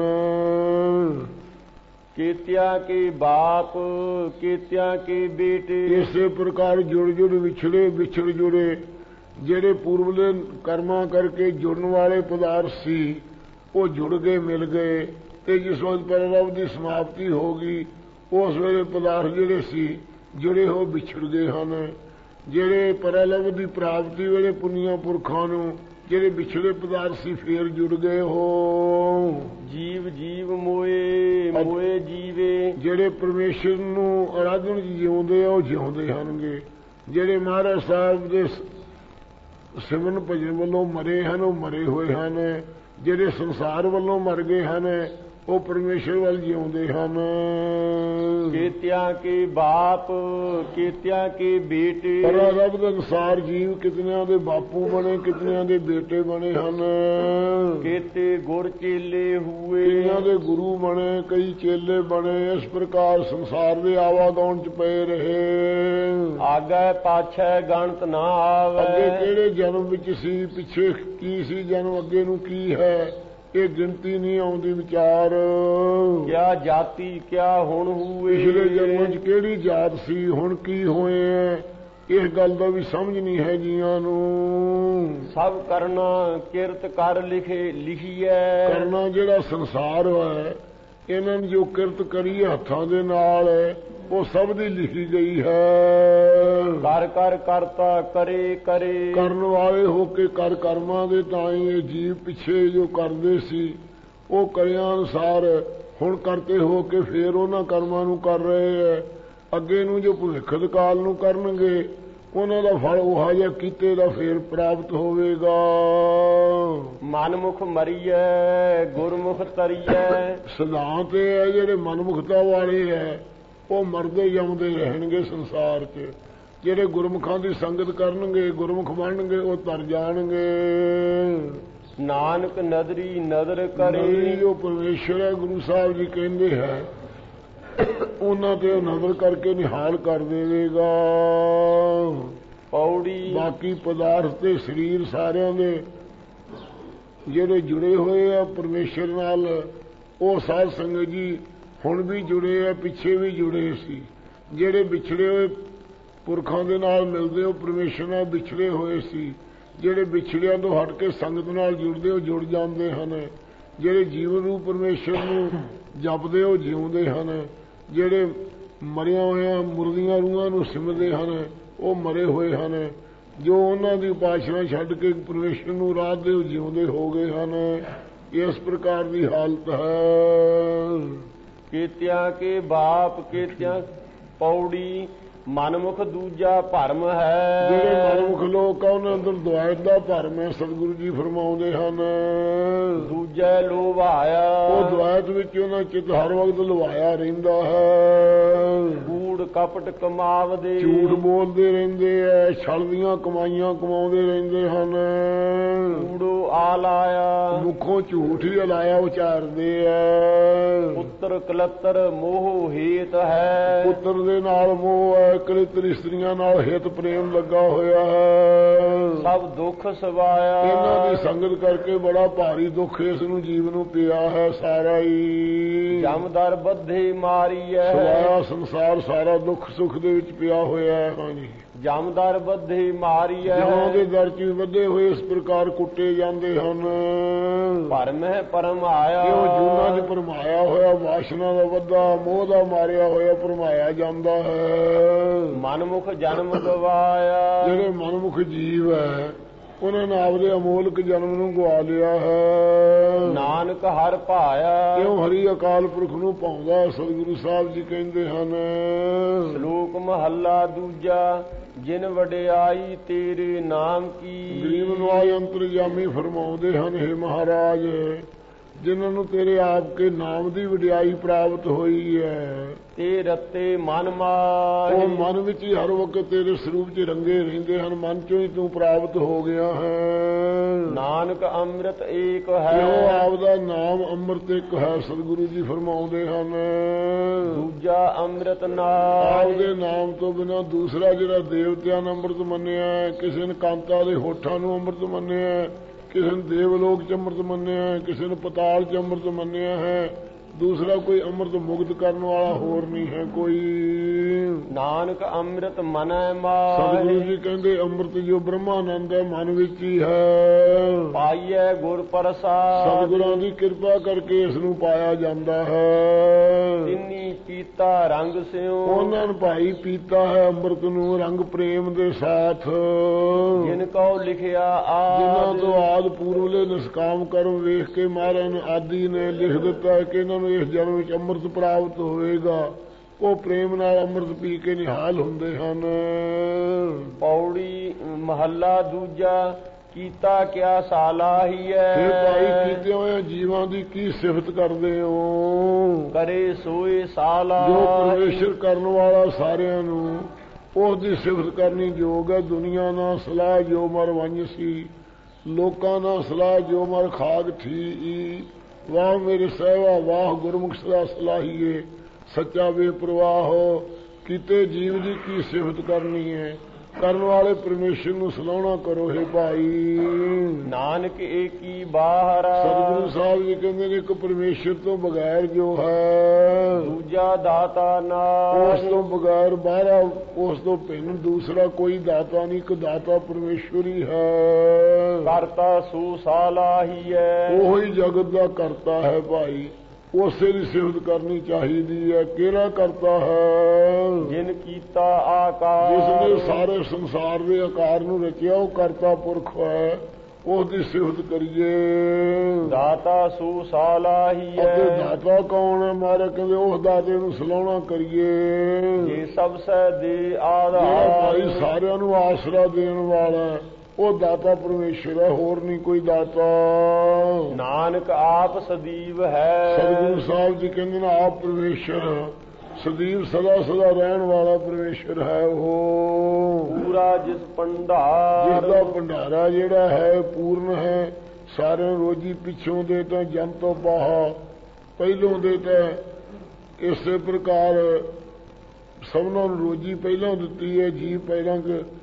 ਕੀਤਿਆਂ ਕੇ ਬਾਪ ਕੀਤਿਆਂ ਕੇ ਬੇਟੇ। ਇਸੇ ਪ੍ਰਕਾਰ ਜੁੜ ਜੁੜ ਵਿਛੜੇ ਵਿਛੜ ਜੁੜੇ। ਜਿਹੜੇ ਪੂਰਵਲੇ ਕਰਮਾਂ ਕਰਕੇ ਜੁੜਨ ਵਾਲੇ ਪਦਾਰਥ ਸੀ ਉਹ ਜੁੜ ਗਏ, ਮਿਲ ਗਏ, ਤੇ ਜਿਸ ਵਕਤ ਪਰਲਭ ਦੀ ਸਮਾਪਤੀ ਹੋ ਗਈ ਉਸ ਵੇਲੇ ਪਦਾਰਥ ਜਿਹੜੇ ਸੀ ਜੁੜੇ ਹੋ ਵਿਛੜ ਗਏ ਹਨ। ਜਿਹੜੇ ਪਰਲਭ ਦੀ ਪ੍ਰਾਪਤੀ ਵੇਲੇ ਪੁੰਨੀਆਂ ਪੁਰਖਾਂ ਨੂੰ ਜਿਹੜੇ ਵਿਛੜੇ ਪਦਾਰਥ ਸੀ ਫੇਰ ਜੁੜ ਗਏ ਹੋ। ਜੀਵ ਜੀਵ ਮੋਏ ਮੋਏ ਜੀਵੇ। ਜਿਹੜੇ ਪਰਮੇਸ਼ਰ ਨੂੰ ਆਰਾਧਨ ਜਿਉਂਦੇ ਆ ਉਹ ਜਿਉਂਦੇ ਹਨਗੇ। ਜਿਹੜੇ ਮਹਾਰਾਜ ਸਾਹਿਬ ਦੇ ਸਿਮਰਨ ਭਜਨ ਵੱਲੋਂ ਮਰੇ ਹਨ ਉਹ ਮਰੇ ਹੋਏ ਹਨ। ਜਿਹੜੇ ਸੰਸਾਰ ਵੱਲੋਂ ਮਰ ਗਏ ਹਨ ਉਹ ਪਰਮੇਸ਼ਰ ਵੱਲ ਜਿਉਂਦੇ ਹਨ। ਕੀਤਿਆਂ ਕੇ ਬਾਪ ਕੀਤਿਆਂ ਕੇ ਬੇਟੇ। ਪਰਲਭ ਦੇ ਅਨੁਸਾਰ ਜੀਵ ਕਿਤਨਿਆਂ ਦੇ ਬਾਪੂ ਬਣੇ, ਕਿਤਨਿਆਂ ਦੇ ਬੇਟੇ ਬਣੇ ਹਨ। ਕੀਤੇ ਗੁਰ ਚੇਲੇ ਹੋਏ। ਕਈਆਂ ਦੇ ਗੁਰੂ ਬਣੇ, ਕਈ ਚੇਲੇ ਬਣੇ। ਇਸ ਪ੍ਰਕਾਰ ਸੰਸਾਰ ਦੇ ਆਵਾਗਾਉਣ ਚ ਪਏ ਰਹੇ। ਆਗੇ ਪਾਛੈ ਗਣਤ ਨਾ ਆਵੇ। ਅੱਗੇ ਕਿਹੜੇ ਜਨਮ ਵਿੱਚ ਸੀ, ਪਿੱਛੇ ਕੀ ਸੀ ਜਨਮ, ਅੱਗੇ ਨੂੰ ਕੀ ਹੈ, ਇਹ ਗਿਣਤੀ ਨਹੀਂ ਆਉਂਦੀ ਵਿਚਾਰ। ਕਿਆ ਜਾਤੀ ਕਿਆ ਹੁਣ ਹੋਏ। ਪਿਛਲੇ ਜਨਮਾਂ 'ਚ ਕਿਹੜੀ ਜਾਤ ਸੀ, ਹੁਣ ਕੀ ਹੋਏ ਐ, ਇਸ ਗੱਲ ਦਾ ਵੀ ਸਮਝ ਨਹੀਂ ਹੈ ਜੀਆਂ ਨੂੰ। ਸਭ ਕਰਨਾ ਕਿਰਤ ਕਰ ਲਿਖੀਐ। ਕਰਨਾ ਜਿਹੜਾ ਸੰਸਾਰ ਹੈ ਇਹਨਾਂ ਨੇ ਜੋ ਕਿਰਤ ਕਰੀ ਹੱਥਾਂ ਦੇ ਨਾਲ ਉਹ ਸਭ ਦੀ ਲਿਖੀ ਗਈ ਹੈ। ਕਰ ਕਰ ਕਰਤਾ ਕਰੇ ਕਰੇ। ਕਰਨ ਵਾਲੇ ਹੋ ਕੇ ਕਰ ਕਰਮਾਂ ਦੇ ਤਾਂ ਹੀ ਇਹ ਜੀਵ ਪਿੱਛੇ ਜੋ ਕਰਦੇ ਸੀ ਉਹ ਕਰਿਆਂ ਅਨੁਸਾਰ ਹੁਣ ਕਰਤੇ ਹੋ ਕੇ ਫੇਰ ਉਹਨਾਂ ਕਰਮਾਂ ਨੂੰ ਕਰ ਰਹੇ ਹੈ। ਅੱਗੇ ਨੂੰ ਜੋ ਭਵਿੱਖ ਕਾਲ ਨੂੰ ਕਰਨਗੇ ਉਹਨਾਂ ਦਾ ਫਲ ਉਹ ਜਿਹਾ ਕੀਤੇ ਦਾ ਫੇਰ ਪ੍ਰਾਪਤ ਹੋਵੇਗਾ। ਮਨਮੁਖ ਮਰੀਐ ਗੁਰਮੁਖ ਤਰੀਐ। ਸਿਧਾਂਤ ਇਹ ਹੈ ਜਿਹੜੇ ਮਨਮੁਖਤਾ ਵਾਲੇ ਹੈ ਉਹ ਮਰਦੇ ਜਾਂਦੇ ਰਹਿਣਗੇ ਸੰਸਾਰ 'ਚ। ਜਿਹੜੇ ਗੁਰਮੁਖਾਂ ਦੀ ਸੰਗਤ ਕਰਨਗੇ, ਗੁਰਮੁਖ ਬਣਨਗੇ, ਉਹ ਤਰ ਜਾਣਗੇ। ਨਾਨਕ ਨਦਰੀ ਨਦਰ ਕਰੇ। ਨਦਰੀ ਜੋ ਪਰਮੇਸ਼ਰ ਹੈ ਗੁਰੂ ਸਾਹਿਬ ਜੀ ਕਹਿੰਦੇ ਹੈ ਉਹਨਾਂ ਤੇ ਉਹ ਨਜ਼ਰ ਕਰਕੇ ਨਿਹਾਲ ਕਰ ਦੇਵੇਗਾ। ਪੌੜੀ। ਬਾਕੀ ਪਦਾਰਥ ਤੇ ਸਰੀਰ ਸਾਰਿਆਂ ਦੇ ਜਿਹੜੇ ਜੁੜੇ ਹੋਏ ਆ ਪਰਮੇਸ਼ਰ ਨਾਲ ਉਹ ਸਾਧ ਸੰਗਤ ਜੀ ਹੁਣ ਵੀ ਜੁੜੇ ਆ, ਪਿੱਛੇ ਵੀ ਜੁੜੇ ਸੀ। ਜਿਹੜੇ ਵਿਛੜੇ ਹੋਏ ਪੁਰਖਾਂ ਦੇ ਨਾਲ ਮਿਲਦੇ ਉਹ ਪਰਮੇਸ਼ਰ ਨਾਲ ਵਿਛੜੇ ਹੋਏ ਸੀ। ਜਿਹੜੇ ਵਿਛੜਿਆਂ ਤੋਂ ਹਟ ਕੇ ਸੰਗਤ ਨਾਲ ਜੁੜਦੇ ਉਹ ਜੁੜ ਜਾਂਦੇ ਹਨ। ਜਿਹੜੇ ਜੀਵਨ ਰੂਪ ਪਰਮੇਸ਼ਰ ਨੂੰ ਜਪਦੇ ਉਹ ਜਿਉਂਦੇ ਹਨ। ਜਿਹੜੇ ਮਰਿਆ ਹੋਇਆ ਮੁਰਦੀਆਂ ਰੂਹਾਂ ਨੂੰ ਸਿਮਰਦੇ ਹਨ ਉਹ ਮਰੇ ਹੋਏ ਹਨ। ਜੋ ਉਹਨਾਂ ਦੀ ਉਪਾਸਨਾ ਛੱਡ ਕੇ ਪਰਮੇਸ਼ਰ ਨੂੰ ਆਰਾਧਦੇ ਉਹ ਜਿਉਂਦੇ ਹੋ ਗਏ ਹਨ। ਇਸ ਪ੍ਰਕਾਰ ਦੀ ਹਾਲਤ ਹੈ। ਕੀਤਿਆਂ ਕੇ ਬਾਪ ਕੀਤਿਆਂ। ਪੌੜੀ। ਮਨਮੁਖ ਦੂਜਾ ਭਰਮ ਹੈ। ਜਿਹੜੇ ਮਨਮੁਖ ਲੋਕ ਆ ਉਹਨਾਂ ਅੰਦਰ ਦੁਆਇਤ ਦਾ ਭਰਮ ਹੈ। ਸਤਿਗੁਰੂ ਜੀ ਫਰਮਾਉਂਦੇ ਹਨ ਦੂਜੇ ਲੋਭਾਇਆ। ਉਹ ਦੁਆਇਤ ਵਿੱਚ ਉਹਨਾਂ ਚਿੱਤ ਹਰ ਵਕਤ ਲਵਾਇਆ ਰਹਿੰਦਾ ਹੈ। ਕੂੜ ਕਪਟ ਕਮਾਵਦੇ। ਝੂਠ ਬੋਲਦੇ ਰਹਿੰਦੇ ਐ, ਛਲ ਦੀਆਂ ਕਮਾਈਆਂ ਕਮਾਉਂਦੇ ਰਹਿੰਦੇ ਹਨ। ਕੂੜੋ ਆ ਲਾਇਆ। ਮੁਖੋਂ ਝੂਠ ਹੀ ਲਾਇਆ ਉਚਾਰਦੇ ਐ। ਪੁੱਤਰ ਕਲੱਤਰ ਮੋਹ ਹੇਤ ਹੈ। ਪੁੱਤਰ ਦੇ ਨਾਲ ਮੋਹ ਹੈ, ਕਲਿੱਤਰ ਇਸਤਰੀਆਂ ਨਾਲ ਹਿਤ ਪ੍ਰੇਮ ਲੱਗਾ ਹੋਇਆ ਹੈ। ਸਭ ਦੁੱਖ ਸਵਾਇਆ। ਇਹਨਾਂ ਦੀ ਸੰਗਤ ਕਰਕੇ ਬੜਾ ਭਾਰੀ ਦੁੱਖ ਇਸ ਨੂੰ ਜੀਵ ਨੂੰ ਪਿਆ ਹੈ ਸਾਰਾ ਹੀ। ਜਮਦਰ ਬੱਧੇ ਮਾਰੀ ਹੈ। ਸਵਾਇਆ ਸੰਸਾਰ ਸਾਰਾ ਦੁੱਖ ਸੁੱਖ ਦੇ ਵਿੱਚ ਪਿਆ ਹੋਇਆ ਹੈ। ਹਾਂਜੀ ਜਮਦਰ ਬੱਧੇ ਮਾਰੀ ਹੈ। ਜਮਾਂ ਦੇ ਦਰ 'ਚ ਵਧੇ ਹੋਏ ਇਸ ਪ੍ਰਕਾਰ ਕੁੱਟੇ ਜਾਂਦੇ ਹਨ। ਭਰਮ ਹੈ ਪਰਮ ਆਇਆ। ਕਿਉਂ ਜੂਨਾਂ 'ਚ ਭਰਮਾਇਆ ਹੋਇਆ ਵਾਸ਼ਨਾ ਦਾ ਵੱਧਾ ਮੋਹ ਦਾ ਮਾਰਿਆ ਹੋਇਆ ਭਰਮਾਇਆ ਜਾਂਦਾ ਹੈ। ਮਨਮੁਖ ਜਨਮ ਗਵਾਇਆ। ਜਿਹੜੇ ਮਨਮੁਖ ਜੀਵ ਹੈ ਉਹਨਾਂ ਨੇ ਆਪਦੇ ਅਮੋਲਕ ਜਨਮ ਨੂੰ ਗਵਾ ਲਿਆ ਹੈ। ਨਾਨਕ ਹਰ ਭਾਇਆ। ਕਿਉਂ ਹਰੀ ਅਕਾਲ ਪੁਰਖ ਨੂੰ ਪਾਉਂਦਾ। ਸਤਿਗੁਰੂ ਸਾਹਿਬ ਜੀ ਕਹਿੰਦੇ ਹਨ ਸ਼ਲੋਕ ਮਹੱਲਾ ਦੂਜਾ। ਜਿਨ ਵਡਿਆਈ ਤੇਰੇ ਨਾਮ ਕੀ। ਗਰੀਬ ਨਵਾਜ ਅੰਤਰਜਾਮੀ ਫਰਮਾਉਂਦੇ ਹਨ ਹੇ ਮਹਾਰਾਜ ਜਿਨ੍ਹਾਂ ਨੂੰ ਤੇਰੇ ਆਪ ਕੇ ਨਾਮ ਦੀ ਵਡਿਆਈ ਪ੍ਰਾਪਤ ਹੋਈ ਹੈ ਤੇ ਰਤੇ ਮਨ ਮਾਹਿ। ਉਹ ਮਨ ਵਿੱਚ ਹੀ ਹਰ ਵਕਤ ਤੇਰੇ ਸਰੂਪ 'ਚ ਰੰਗੇ ਰਹਿੰਦੇ ਹਨ। ਮਨ 'ਚੋਂ ਹੀ ਤੂੰ ਪ੍ਰਾਪਤ ਹੋ ਗਿਆ ਹੈ। ਨਾਨਕ ਅੰਮ੍ਰਿਤ ਏਕ ਹੈ। ਉਹ ਆਪ ਦਾ ਨਾਮ ਅੰਮ੍ਰਿਤ ਇੱਕ ਹੈ। ਸਤਿਗੁਰੂ ਜੀ ਫਰਮਾਉਂਦੇ ਹਨ ਦੂਜਾ ਅੰਮ੍ਰਿਤ ਨਾਮ। ਆਪ ਦੇ ਨਾਮ ਤੋਂ ਬਿਨਾਂ ਦੂਸਰਾ ਜਿਹੜਾ ਦੇਵਤਿਆਂ ਨੇ ਅੰਮ੍ਰਿਤ ਮੰਨਿਆ, ਕਿਸੇ ਨੇ ਕਾਂਤਾ ਦੇ ਹੋਠਾਂ ਨੂੰ ਅੰਮ੍ਰਿਤ ਮੰਨਿਆ, ਕਿਸੇ ਨੇ ਦੇਵਲੋਕ ਚ ਅੰਮ੍ਰਿਤ ਮੰਨਿਆ ਹੈ, ਕਿਸੇ ਨੇ ਪਤਾਲ ਚ ਅੰਮ੍ਰਿਤ ਮੰਨਿਆ ਹੈ, ਦੂਸਰਾ ਕੋਈ ਅੰਮ੍ਰਿਤ ਮੁਕਤ ਕਰਨ ਵਾਲਾ ਹੋਰ ਨਹੀਂ ਹੈ ਕੋਈ। ਨਾਨਕ ਅੰਮ੍ਰਿਤ ਮਨੈ ਮਾਹਿ, ਸਤਿਗੁਰੂ ਜੀ ਕਹਿੰਦੇ ਅੰਮ੍ਰਿਤ ਜੋ ਬ੍ਰਹਮਾਨੰਦ ਹੈ ਮਨ ਵਿੱਚ ਹੀ ਹੈ। ਪਾਈਐ ਗੁਰ ਪ੍ਰਸਾਦ, ਸਤਿਗੁਰਾਂ ਦੀ ਕਿਰਪਾ ਕਰਕੇ ਇਸ ਨੂੰ ਪਾਇਆ ਜਾਂਦਾ ਹੈ। ਤਿੰਨੀ ਪੀਤਾ ਰੰਗ ਸਿਉ, ਉਹਨਾਂ ਨੇ ਭਾਈ ਪੀਤਾ ਹੈ ਅੰਮ੍ਰਿਤ ਨੂੰ ਰੰਗ ਪ੍ਰੇਮ ਦੇ ਸਾਥ। ਜਿਨ ਕਉ ਲਿਖਿਆ ਜਿਨ੍ਹਾਂ ਆਦਿ, ਤੋਂ ਆਦ ਪੂਰਵਲੇ ਨਿਸ਼ਕਾਮ ਕਰਮ ਵੇਖ ਕੇ ਮਹਾਰਾਜ ਨੇ ਆਦਿ ਨੇ ਲਿਖ ਦਿੱਤਾ ਕਿ ਇਹਨਾਂ ਨੂੰ ਇਸ ਜਨਮ ਵਿੱਚ ਅੰਮ੍ਰਿਤ ਪ੍ਰਾਪਤ ਹੋਵੇਗਾ। ਉਹ ਪ੍ਰੇਮ ਨਾਲ ਅੰਮ੍ਰਿਤ ਪੀ ਕੇ ਨਿਹਾਲ ਹੁੰਦੇ ਹਨ। ਪੌੜੀ ਮਹੱਲਾ ਦੂਜਾ। ਕੀਤਾ ਕਿਆ ਸਾਲਾਹੀਐ, ਫਿਰ ਭਾਈ ਕੀਤੇ ਹੋਏ ਜੀਵਾਂ ਦੀ ਕੀ ਸਿਫਤ ਕਰਦੇ ਹੋ। ਕਰੇ ਸੋਏ ਸਾਲਾ, ਜੋ ਪਰਮੇਸ਼ਰ ਕਰਨ ਵਾਲਾ ਸਾਰਿਆਂ ਨੂੰ ਉਸ ਦੀ ਸਿਫਤ ਕਰਨੀ ਯੋਗ ਹੈ। ਦੁਨੀਆ ਨਾਲ ਸਲਾਹ ਜੋ ਮਰ ਵੰਜਸੀ, ਲੋਕਾਂ ਨਾਲ ਸਲਾਹ ਜੋ ਮਰ ਖਾਗ ਠੀ। ਵਾਹ ਮੇਰੇ ਸਹਿਵਾ ਵਾਹ ਗੁਰਮੁਖ ਸਦਾ ਸਲਾਹੀਏ, ਸੱਚਾ ਬੇਪਰਵਾਹ ਕੀਤੇ ਜੀਵ ਦੀ ਕੀ ਸਿਫਤ ਕਰਨੀ ਹੈ। ਕਰਨ ਵਾਲੇ ਪਰਮੇਸ਼ਰ ਨੂੰ ਸਲਾਹਣਾ ਕਰੋ ਹੈ ਭਾਈ। ਨਾਨਕ ਏਕੀ ਬਾਹਰਾ, ਸਤਿਗੁਰੂ ਸਾਹਿਬ ਜੀ ਕਹਿੰਦੇ ਨੇ ਇੱਕ ਪਰਮੇਸ਼ਰ ਤੋਂ ਬਗੈਰ ਜੋ ਹੈ, ਦੂਜਾ ਦਾਤਾ ਉਸ ਨਾਹੀ। ਤੋਂ ਬਗੈਰ ਬਾਹਰਾ ਉਸ ਤੋਂ ਭਿੰਨ ਦੂਸਰਾ ਕੋਈ ਦਾਤਾ ਨਹੀਂ। ਇੱਕ ਦਾਤਾ ਪਰਮੇਸ਼ਰ ਹੀ ਹੈ। ਕਰਤਾ ਸੂ ਸਾਲਾਹੀਐ, ਉਹੀ ਜਗਤ ਦਾ ਕਰਤਾ ਹੈ ਭਾਈ। ਉਸੇ ਦੀ ਸਿਫਤ ਕਰਨੀ ਚਾਹੀਦੀ ਹੈ। ਕਿਹੜਾ ਕਰਤਾ ਹੈ? ਜਿਨ ਕੀਤਾ ਆਕਾਰ, ਜਿਸਨੇ ਸਾਰੇ ਸੰਸਾਰ ਦੇ ਆਕਾਰ ਨੂੰ ਰਚਿਆ ਉਹ ਕਰਤਾ ਪੁਰਖ ਹੈ। ਉਸ ਦੀ ਸਿਫਤ ਕਰੀਏ। ਦਾਤਾ ਸੂ ਅਤੇ ਸਾਲਾਹੀਐ, ਦਾਤਾ ਕੌਣ ਹੈ? ਮਾਰੇ ਕਹਿੰਦੇ ਉਸ ਦਾਤੇ ਨੂੰ ਸਲਾਹਣਾ ਕਰੀਏ। ਜੇ ਸਭ ਸੈ ਦੇ ਜਿਹੜਾ ਆਧਾਰ, ਭਾਈ ਸਾਰਿਆਂ ਨੂੰ ਆਸਰਾ ਦੇਣ ਵਾਲਾ ਹੈ, ਉਹ ਦਾਤਾ ਪਰਮੇਸ਼ਰ ਹੈ, ਹੋਰ ਨਹੀਂ ਕੋਈ ਦਾਤਾ। ਨਾਨਕ ਆਪ ਸਦੀਵ ਹੈ। ਸਤਿਗੁਰੂ ਸਾਹਿਬ ਜੀ ਕਹਿੰਦੇ ਨੇ ਆਪ ਪਰਮੇਸ਼ਰ ਸਦੀਵ ਸਦਾ ਸਦਾ ਰਹਿਣ ਵਾਲਾ ਪਰਮੇਸ਼ਰ ਹੈ। ਉਹ ਪੂਰਾ ਜਿਸ ਭੰਡਾਰ, ਜਿਸਦਾ ਭੰਡਾਰਾ ਜਿਹੜਾ ਹੈ ਪੂਰਨ ਹੈ। ਸਾਰਿਆਂ ਰੋਜੀ ਪਿੱਛੋਂ ਦੇ ਤਾਂ ਜਨ ਤੋਂ ਬਾਹਾ, ਪਹਿਲੋਂ ਦੇ ਤਾਂ ਇਸੇ ਪ੍ਰਕਾਰ ਸਭਨਾਂ ਨੂੰ ਰੋਜੀ ਪਹਿਲਾਂ ਦਿੱਤੀ ਹੈ। ਜੀ ਪਹਿਲਾਂ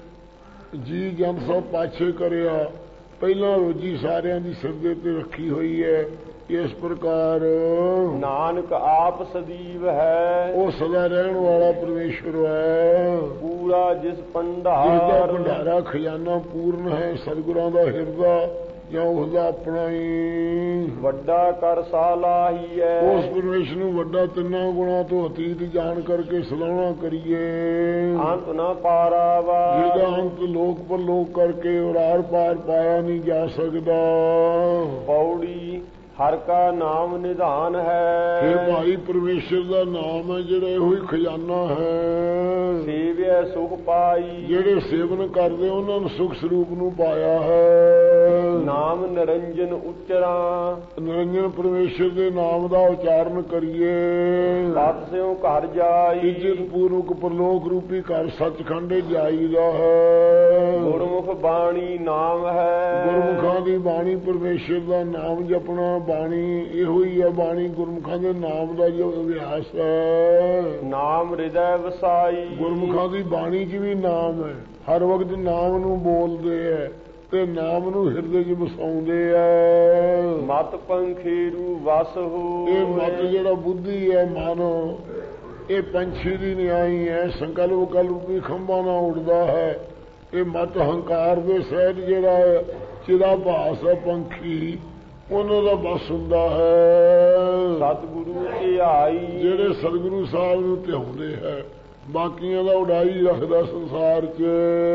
ਜੀ ਜਨ ਸਭ ਪਾਛੇ ਕਰਿਆ, ਪਹਿਲਾਂ ਰੋਜੀ ਸਾਰਿਆਂ ਦੀ ਸਿਰ ਦੇ ਤੇ ਰੱਖੀ ਹੋਈ ਹੈ। ਇਸ ਪ੍ਰਕਾਰ ਨਾਨਕ ਆਪ ਸਦੀਵ ਹੈ। ਉਹ ਸਦਾ ਰਹਿਣ ਵਾਲਾ ਪਰਮੇਸ਼ਰ ਹੈ। ਪੂਰਾ ਜਿਸ ਜਿਸਦਾ ਭੰਡਾਰ, ਭੰਡਾਰਾ ਖਜ਼ਾਨਾ ਪੂਰਨ ਹੈ। ਸਤਿਗੁਰਾਂ ਦਾ ਹਿਰਦਾ ਜਾਂ ਉਸਦਾ ਆਪਣਾ ਹੀ। ਵੱਡਾ ਕਰ ਸਾਲਾਹੀਐ, ਉਸ ਪਰਮੇਸ਼ਰ ਨੂੰ ਵੱਡਾ ਤਿੰਨਾਂ ਗੁਣਾਂ ਤੋਂ ਅਤੀਤ ਜਾਣ ਕਰਕੇ ਸਲਾਹਣਾ ਕਰੀਏ। ਅੰਤ ਨ ਪਾਰਾਵਾ, ਜਿਹਦਾ ਅੰਤ ਲੋਕ ਪਰ ਲੋਕ ਕਰਕੇ ਉਰਾਰ ਪਾਰ ਪਾਇਆ ਨਹੀਂ ਜਾ ਸਕਦਾ। ਪੌੜੀ ਹਰ ਕਾ ਨਾਮ ਨਿਧਾਨ ਹੈ। ਫਿਰ ਭਾਈ ਪਰਮੇਸ਼ਰ ਦਾ ਨਾਮ ਹੈ ਜਿਹੜਾ ਇਹੋ ਹੀ ਖਜ਼ਾਨਾ ਹੈ। ਸੇਵਿਆ ਸੁਖ ਪਾਈ, ਜਿਹੜੇ ਸੇਵਨ ਕਰਦੇ ਉਹਨਾਂ ਨੂੰ ਸੁਖ ਸਰੂਪ ਨੂੰ ਪਾਇਆ ਹੈ। ਨਾਮ ਨਿਰੰਜਨ ਉਚਰਾਂ, ਨਿਰੰਜਨ ਪਰਮੇਸ਼ਰ ਦੇ ਨਾਮ ਦਾ ਉਚਾਰਨ ਕਰੀਏ। ਸਤ ਸਿਉ ਘਰ ਜਾਈ, ਇੱਜ਼ਤ ਪੂਰਵਕ ਪਰਲੋਕ ਰੂਪੀ ਘਰ ਸੱਚਖੰਡ ਜਾਈਦਾ ਹੈ। ਗੁਰਮੁਖ ਬਾਣੀ ਨਾਮ ਹੈ। ਗੁਰਮੁਖਾਂ ਦੀ ਬਾਣੀ ਪਰਮੇਸ਼ਰ ਦਾ ਨਾਮ ਜਪਣਾ। ਬਾਣੀ ਇਹੋ ਹੀ ਹੈ। ਬਾਣੀ ਗੁਰਮੁਖਾਂ ਦੇ ਨਾਮ ਦਾ ਜੋ ਅਭਿਆਸ ਹੈ। ਨਾਮ ਹਿਰਦੈ ਵਸਾਈ, ਗੁਰਮੁਖਾਂ ਦੀ ਬਾਣੀ 'ਚ ਵੀ ਨਾਮ ਹੈ। ਹਰ ਵਕਤ ਨਾਮ ਨੂੰ ਬੋਲਦੇ ਹੈ ਤੇ ਨਾਮ ਨੂੰ ਹਿਰਦੇ 'ਚ ਵਸਾਉਂਦੇ ਹੈ। ਮਤ ਪੰਖੇਰੂ ਵਸ ਹੋ, ਇਹ ਮਤ ਜਿਹੜਾ ਬੁੱਧੀ ਹੈ ਮਨ, ਇਹ ਪੰਛੀ ਦੀ ਨਿਆਈ ਹੈ। ਸੰਕਲਪ ਕਲਪ ਵੀ ਖੰਭਾਂ ਨਾਲ ਉੱਡਦਾ ਹੈ। ਇਹ ਮਤ ਹੰਕਾਰ ਦੇ ਸਹਿਤ ਜਿਹੜਾ ਚਿਦਾ ਭਾਸ ਹੈ ਪੰਖੀ, ਉਹਨਾਂ ਦਾ ਬਸ ਹੁੰਦਾ ਹੈ। ਸਤਿਗੁਰੂ ਧਿਆਈ, ਜਿਹੜੇ ਸਤਿਗੁਰੂ ਸਾਹਿਬ ਨੂੰ ਧਿਆਉਂਦੇ ਹੈ, ਬਾਕੀਆਂ ਦਾ ਉਡਾਈ ਰੱਖਦਾ ਸੰਸਾਰ 'ਚ।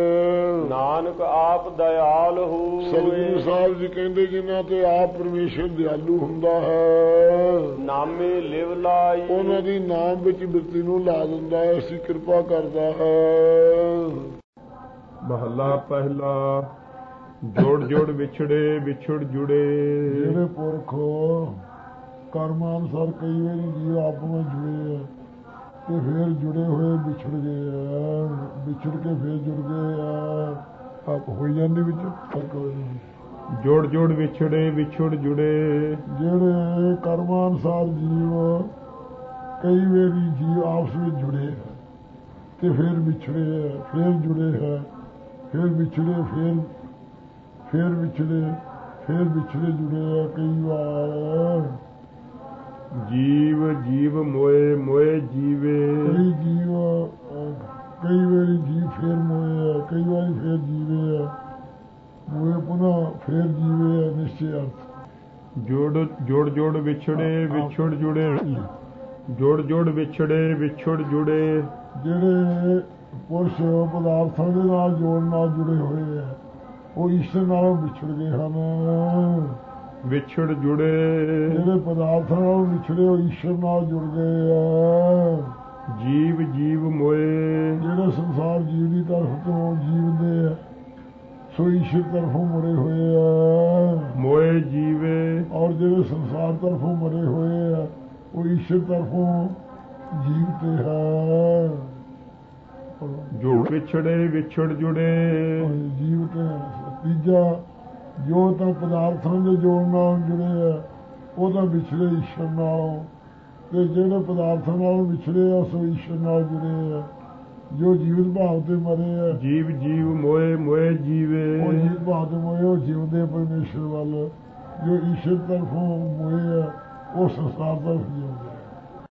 ਨਾਨਕ ਆਪ ਦਇਆਲ ਸਤਿਗੁਰੂ ਹੋਏ, ਸਾਹਿਬ ਜੀ ਕਹਿੰਦੇ ਜਿਨ੍ਹਾਂ ਤੇ ਆਪ ਪਰਮੇਸ਼ਰ ਦਿਆਲੂ ਹੁੰਦਾ ਹੈ, ਨਾਮੇ ਲਿਵ ਲਾਈ, ਉਹਨਾਂ ਦੀ ਨਾਮ ਵਿੱਚ ਬਿਰਤੀ ਨੂੰ ਲਾ ਦਿੰਦਾ ਹੈ। ਅਸੀਂ ਕਿਰਪਾ ਕਰਦਾ ਹੈ। ਮਹੱਲਾ ਪਹਿਲਾ। ਜੋੜ ਜੋੜ ਵਿਛੜੇ ਵਿਛੜ ਜੁੜੇ, ਜਿਹੜੇ ਪੁਰਖ ਕਰਮਾਂ ਅਨੁਸਾਰ ਕਈ ਵਾਰੀ ਜੀਵ ਆਪ ਨਾਲ ਜੁੜੇ ਆ ਤੇ ਫਿਰ ਜੁੜੇ ਹੋਏ ਵਿਛੜ ਗਏ ਆ, ਵਿਛੜ ਕੇ ਫਿਰ ਜੁੜ ਗਏ ਆ। ਆਪ ਹੋ ਜਾਂਦੀ ਵਿੱਚ ਫਰਕ ਹੋ ਜਾਂਦਾ। ਜੋੜ ਜੋੜ ਵਿਛੜੇ ਵਿਛੜ ਜੁੜੇ, ਜਿਹੜੇ ਕਰਮਾਂ ਅਨੁਸਾਰ ਜੀਵ ਕਈ ਵਾਰੀ ਜੀਵ ਆਪਸ ਵਿੱਚ ਜੁੜੇ ਹੈ ਤੇ ਫਿਰ ਵਿਛੜੇ ਹੈ, ਫਿਰ ਜੁੜੇ ਹੈ, ਫਿਰ ਵਿਛੜੇ, ਫਿਰ ਵਿਛੜੇ, ਫਿਰ ਵਿਛੜੇ ਜੁੜੇ ਆ ਕਈ ਵਾਰ। ਜੀਵ ਜੀਵ ਮੋਏ ਮੋਏ ਜੀਵੇ। ਕਈ ਜੀਵ ਕਈ ਵਾਰੀ ਜੀਵ ਫੇਰ ਮੋਏ ਆ, ਕਈ ਵਾਰੀ ਫੇਰ ਜੀਵੇ ਆ, ਮੋਏ ਪੁਨः ਫੇਰ ਜੀਵੇ ਆ। ਨਿਸ਼ਚੈ ਅਰਥ ਜੋੜ ਜੋੜ ਜੋੜ ਵਿਛੜੇ ਵਿਛੜ ਜੁੜੇ। ਜੋੜ ਜੋੜ ਵਿਛੜੇ ਵਿਛੜ ਜੁੜੇ। ਜਿਹੜੇ ਪੁਰਸ਼ ਪਦਾਰਥਾਂ ਦੇ ਨਾਲ ਜੋੜ ਨਾਲ ਜੁੜੇ ਹੋਏ ਆ ਉਹ ਈਸ਼ਵਰ ਨਾਲੋਂ ਵਿਛੜ ਗਏ ਹਨ। ਵਿਛੜ ਜੁੜੇ। ਜਿਹੜੇ ਪਦਾਰਥਾਂ ਨਾਲ ਵਿਛੜੇ ਉਹ ਈਸ਼ਵਰ ਨਾਲ ਜੁੜ ਗਏ ਆ। ਜੀਵ ਜੀਵ ਮੋਏ। ਜਿਹੜੇ ਸੰਸਾਰ ਜੀਵ ਦੀ ਤਰਫ ਤੋਂ ਜੀਵਦੇ ਆ ਸੋ ਈਸ਼ਵਰ ਤਰਫੋਂ ਮੁੜੇ ਹੋਏ ਆ। ਮੋਏ ਜੀਵੇ। ਔਰ ਜਿਹੜੇ ਸੰਸਾਰ ਤਰਫੋਂ ਮਰੇ ਹੋਏ ਆ ਉਹ ਈਸ਼ਵਰ ਤਰਫੋਂ ਜੀਵਤੇ ਹੈ। ਜੋੜ ਵਿਛੜੇ ਵਿਛੜ ਜੁੜੇ। ਜੀਵਤੇ ਤੀਜਾ ਜੋ ਤਾਂ ਪਦਾਰਥਾਂ ਦੇ ਜੋੜ ਨਾਲ ਜੁੜੇ ਆ ਉਹ ਤਾਂ ਵਿਛੜੇ ਈਸ਼ਵਰ ਨਾਲ, ਤੇ ਜਿਹੜੇ ਪਦਾਰਥਾਂ ਨਾਲ ਵਿਛੜੇ ਆ ਸੋ ਈਸ਼ਵਰ ਨਾਲ ਜੁੜੇ ਆ। ਜੋ ਜੀਵਤ ਭਾਵ ਤੇ ਮਰੇ ਆ ਜੀਵ ਜੀਵ ਮੋਏ ਮੋਏ ਜੀਵੇ। ਉਹ ਜੀਵ ਭਾਵ ਤੇ ਮੋਏ ਉਹ ਜੀਵਦੇ ਪਰਮੇਸ਼ਰ ਵੱਲ। ਜੋ ਈਸ਼ਵਰ ਤਰਫੋਂ ਮੋਏ ਆ ਉਹ ਸੰਸਾਰ ਤਰਫ ਜਿਉਂਦੇ।